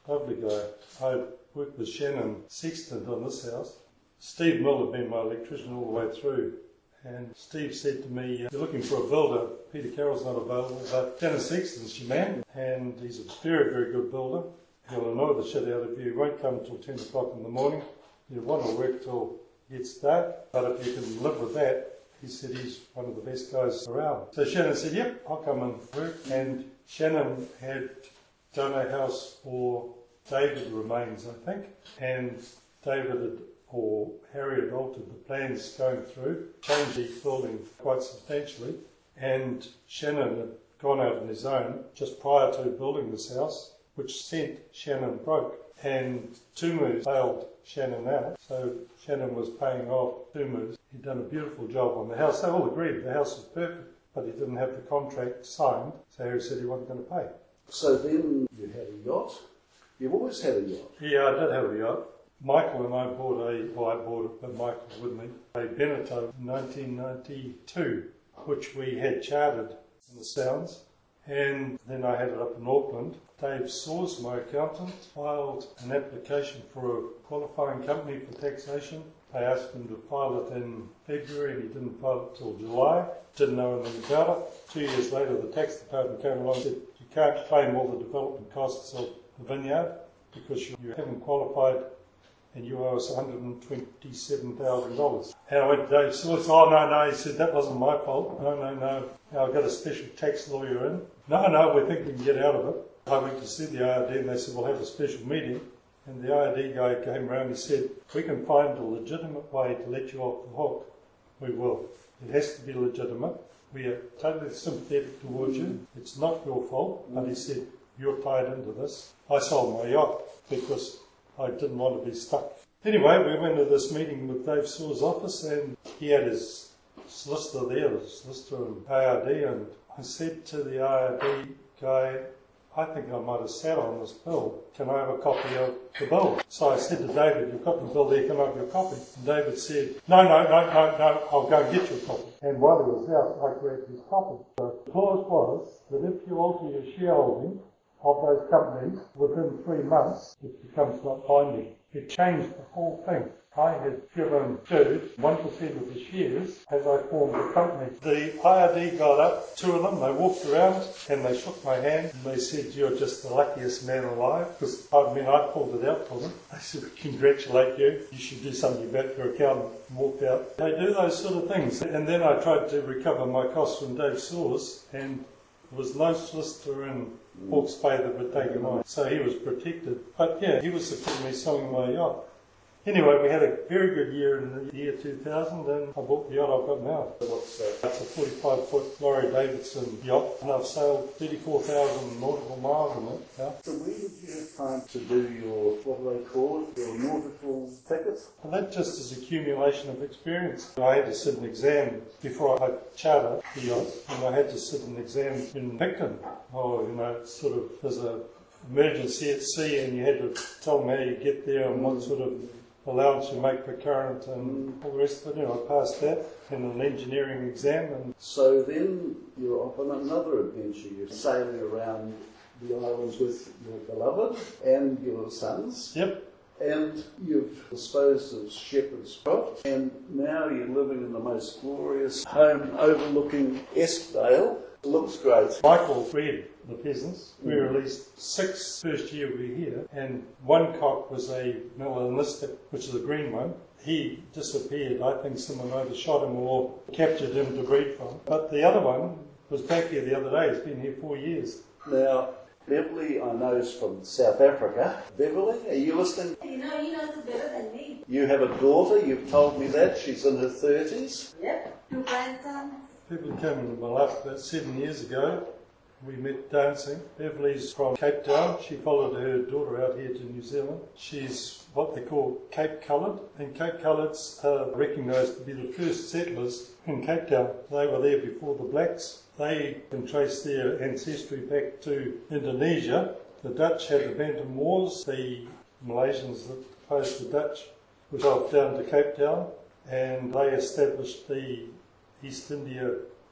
lovely guy. I worked with Shannon Sexton on this house. Steve Mill had been my electrician all the way through. And Steve said to me, you're looking for a builder. Peter Carroll's not available, but Shannon Sexton's your man. And he's a very, very good builder. He'll annoy the shit out of you. He won't come until ten o'clock in the morning. He'll want to work till it gets dark. But if you can live with that, he said he's one of the best guys around. So Shannon said, yep, I'll come and work. And Shannon had done a house for David Remains, I think. And David had, or Harry had altered the plans going through, changed the building quite substantially. And Shannon had gone out on his own just prior to building this house, which sent Shannon broke. And Tumu bailed Shannon out. So Shannon was paying off Tumu. He'd done a beautiful job on the house. They all agreed the house was perfect, but he didn't have the contract signed. So Harry said he wasn't going to pay.
So then you had a yacht. You've always had a yacht.
Yeah, I did have a yacht. Michael and I bought a, well I bought it, but Michael was with me, a Beneteau in nineteen ninety-two, which we had chartered in the Sounds. And then I had it up in Auckland. Dave Saws, my accountant, filed an application for a qualifying company for taxation. They asked him to file it in February and he didn't file it till July. Didn't know anything about it. Two years later the tax department came along and said, you can't claim all the development costs of the vineyard because you, you haven't qualified and you owe us one hundred twenty-seven thousand dollars. And I went to Dave Saws, oh no, no, he said, that wasn't my fault. No, no, no, I got a special tax lawyer in. No, no, we think we can get out of it. I went to see the I R D and they said, we'll have a special meeting. And the I R D guy came around and he said, if we can find a legitimate way to let you off the hook, we will. It has to be legitimate. We are totally sympathetic towards you. It's not your fault. But he said, you're tied into this. I sold my yacht because I didn't want to be stuck. Anyway, we went to this meeting with Dave Saws' office and he had his solicitor there, his solicitor and I R D, and I said to the I R D guy, I think I might have sat on this bill. Can I have a copy of the bill? So I said to David, you've got the bill there, can I have your copy? And David said, no, no, no, no, no, I'll go and get you a copy. And while he was out, I grabbed his copy. So the clause was that if you alter your shareholding of those companies within three months, it becomes not binding. It changed the whole thing. I had given Jude one percent of the shares as I formed the company. The I R D got up, two of them, they walked around and they shook my hand and they said, you're just the luckiest man alive. Because, I mean, I pulled it out for them. They said, congratulate you, you should do something about your accountant, and walked out. They do those sort of things. And then I tried to recover my costs from Dave Saws and there was no solicitor in Hawke's Bay that would take him on. So he was protected. But yeah, he was supporting me selling my yacht. Anyway, we had a very good year in the year two thousand and I bought the yacht I've got now. What's that? It's a forty-five foot Laurie Davidson yacht and I've sailed thirty-four thousand nautical miles in it. Yeah.
So where did you have time to do your, what do they call it, your nautical tickets?
Well, that just is accumulation of experience. I had to sit an exam before I chartered the yacht and I had to sit an exam in Picton. Oh, you know, it's sort of, there's a emergency at sea and you had to tell them how you get there and what sort of allowance you make for current and all the rest of it. You know, I passed that in an engineering exam. And
so then you're off on another adventure. You're sailing around the islands with your beloved and your sons.
Yep.
And you've disposed of Shepherd's Croft, and now you're living in the most glorious home overlooking Eskdale. It looks great.
Michael bred the pheasants. We released six first year we were here, and one cock was a melanistic, which is a green one. He disappeared. I think someone either shot him or captured him to breed from. But the other one was back here the other day. It's been here four years.
Now, Beverly, I know, is from South Africa. Beverly, are you listening?
You know, he knows it better than me.
You have a daughter, you've told me that. She's in her thirties.
Yep, two grandsons.
Beverly came into my life about seven years ago. We met dancing. Beverly's from Cape Town. She followed her daughter out here to New Zealand. She's what they call Cape Coloured, and Cape Coloureds are recognised to be the first settlers in Cape Town. They were there before the blacks. They can trace their ancestry back to Indonesia. The Dutch had the Bantam Wars. The Malaysians that opposed the Dutch were off down to Cape Town, and they established the East India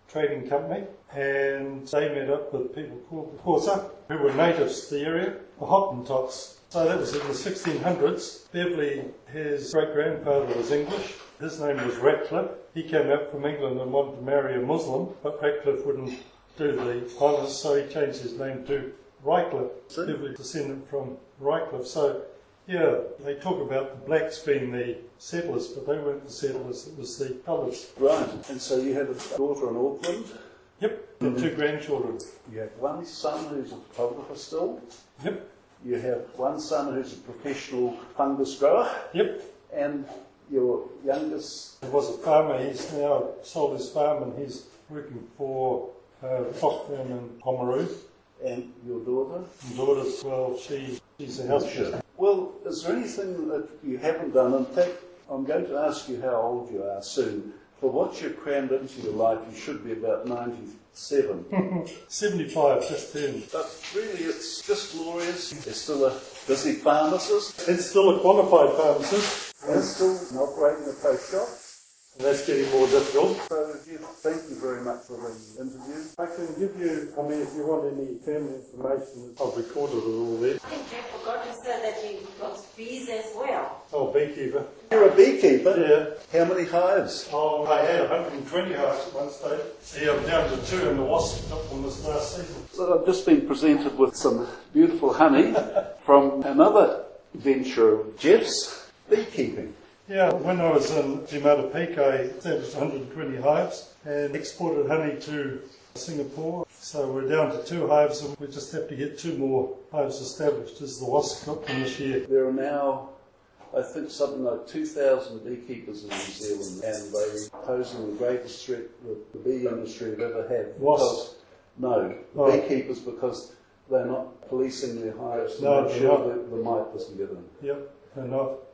trading company, and they met up with people called the Corsa, who were natives to the area, the Hottentots. So that was in the sixteen hundreds. Beverley, his great-grandfather was English. His name was Ratcliffe. He came out from England and wanted to marry a Muslim, but Ratcliffe wouldn't do the honours, so he changed his name to Rycliffe. Beverley, descendant from Rycliffe. So, yeah, they talk about the blacks being the settlers, but they weren't the settlers, it was the colours.
Right, and so you had a daughter in Auckland.
Yep, and
Mhm.
two grandchildren.
You have one son who's a photographer still.
Yep,
You have one son who's a professional fungus grower.
yep.
And your youngest,
He was a farmer, he's now sold his farm and he's working for a rock firm in Oamaru.
and your daughter.
And daughter's, well, she, she's a housekeeper.
Well, is there anything that you haven't done? In fact, I'm going to ask you how old you are soon. For what you've crammed into your life, you should be about ninety-seven.
seventy-five, just turned.
But really, it's just glorious. You're still a busy pharmacist.
It's still a qualified pharmacist,
And still operating a post shop.
and that's getting more difficult.
So, Jeff, thank you very much for the interview.
I can give you, I mean, if you want any family information, I've recorded it all there.
I think Jeff forgot to say that he got bees as well.
Oh, beekeeper.
You're a beekeeper?
Yeah.
How many hives?
Oh, I had one hundred twenty hives at one stage. Yeah, I'm down to two, and the wasp took them this last season.
So I've just been presented with some beautiful honey from another venture of Jeff's, beekeeping.
Yeah, when I was in Jimata Peak, I established one hundred twenty hives and exported honey to Singapore. So we're down to two hives, and we just have to get two more hives established as the wasp got them this year.
There are now, I think, something like two thousand beekeepers in New Zealand, and they posing the greatest threat that the bee industry have ever had.
Wasps?
No,
Oh.
beekeepers, because they're not policing their hives to
No,
make
they're
sure
not.
that the mite doesn't get in.
Yep, they're not.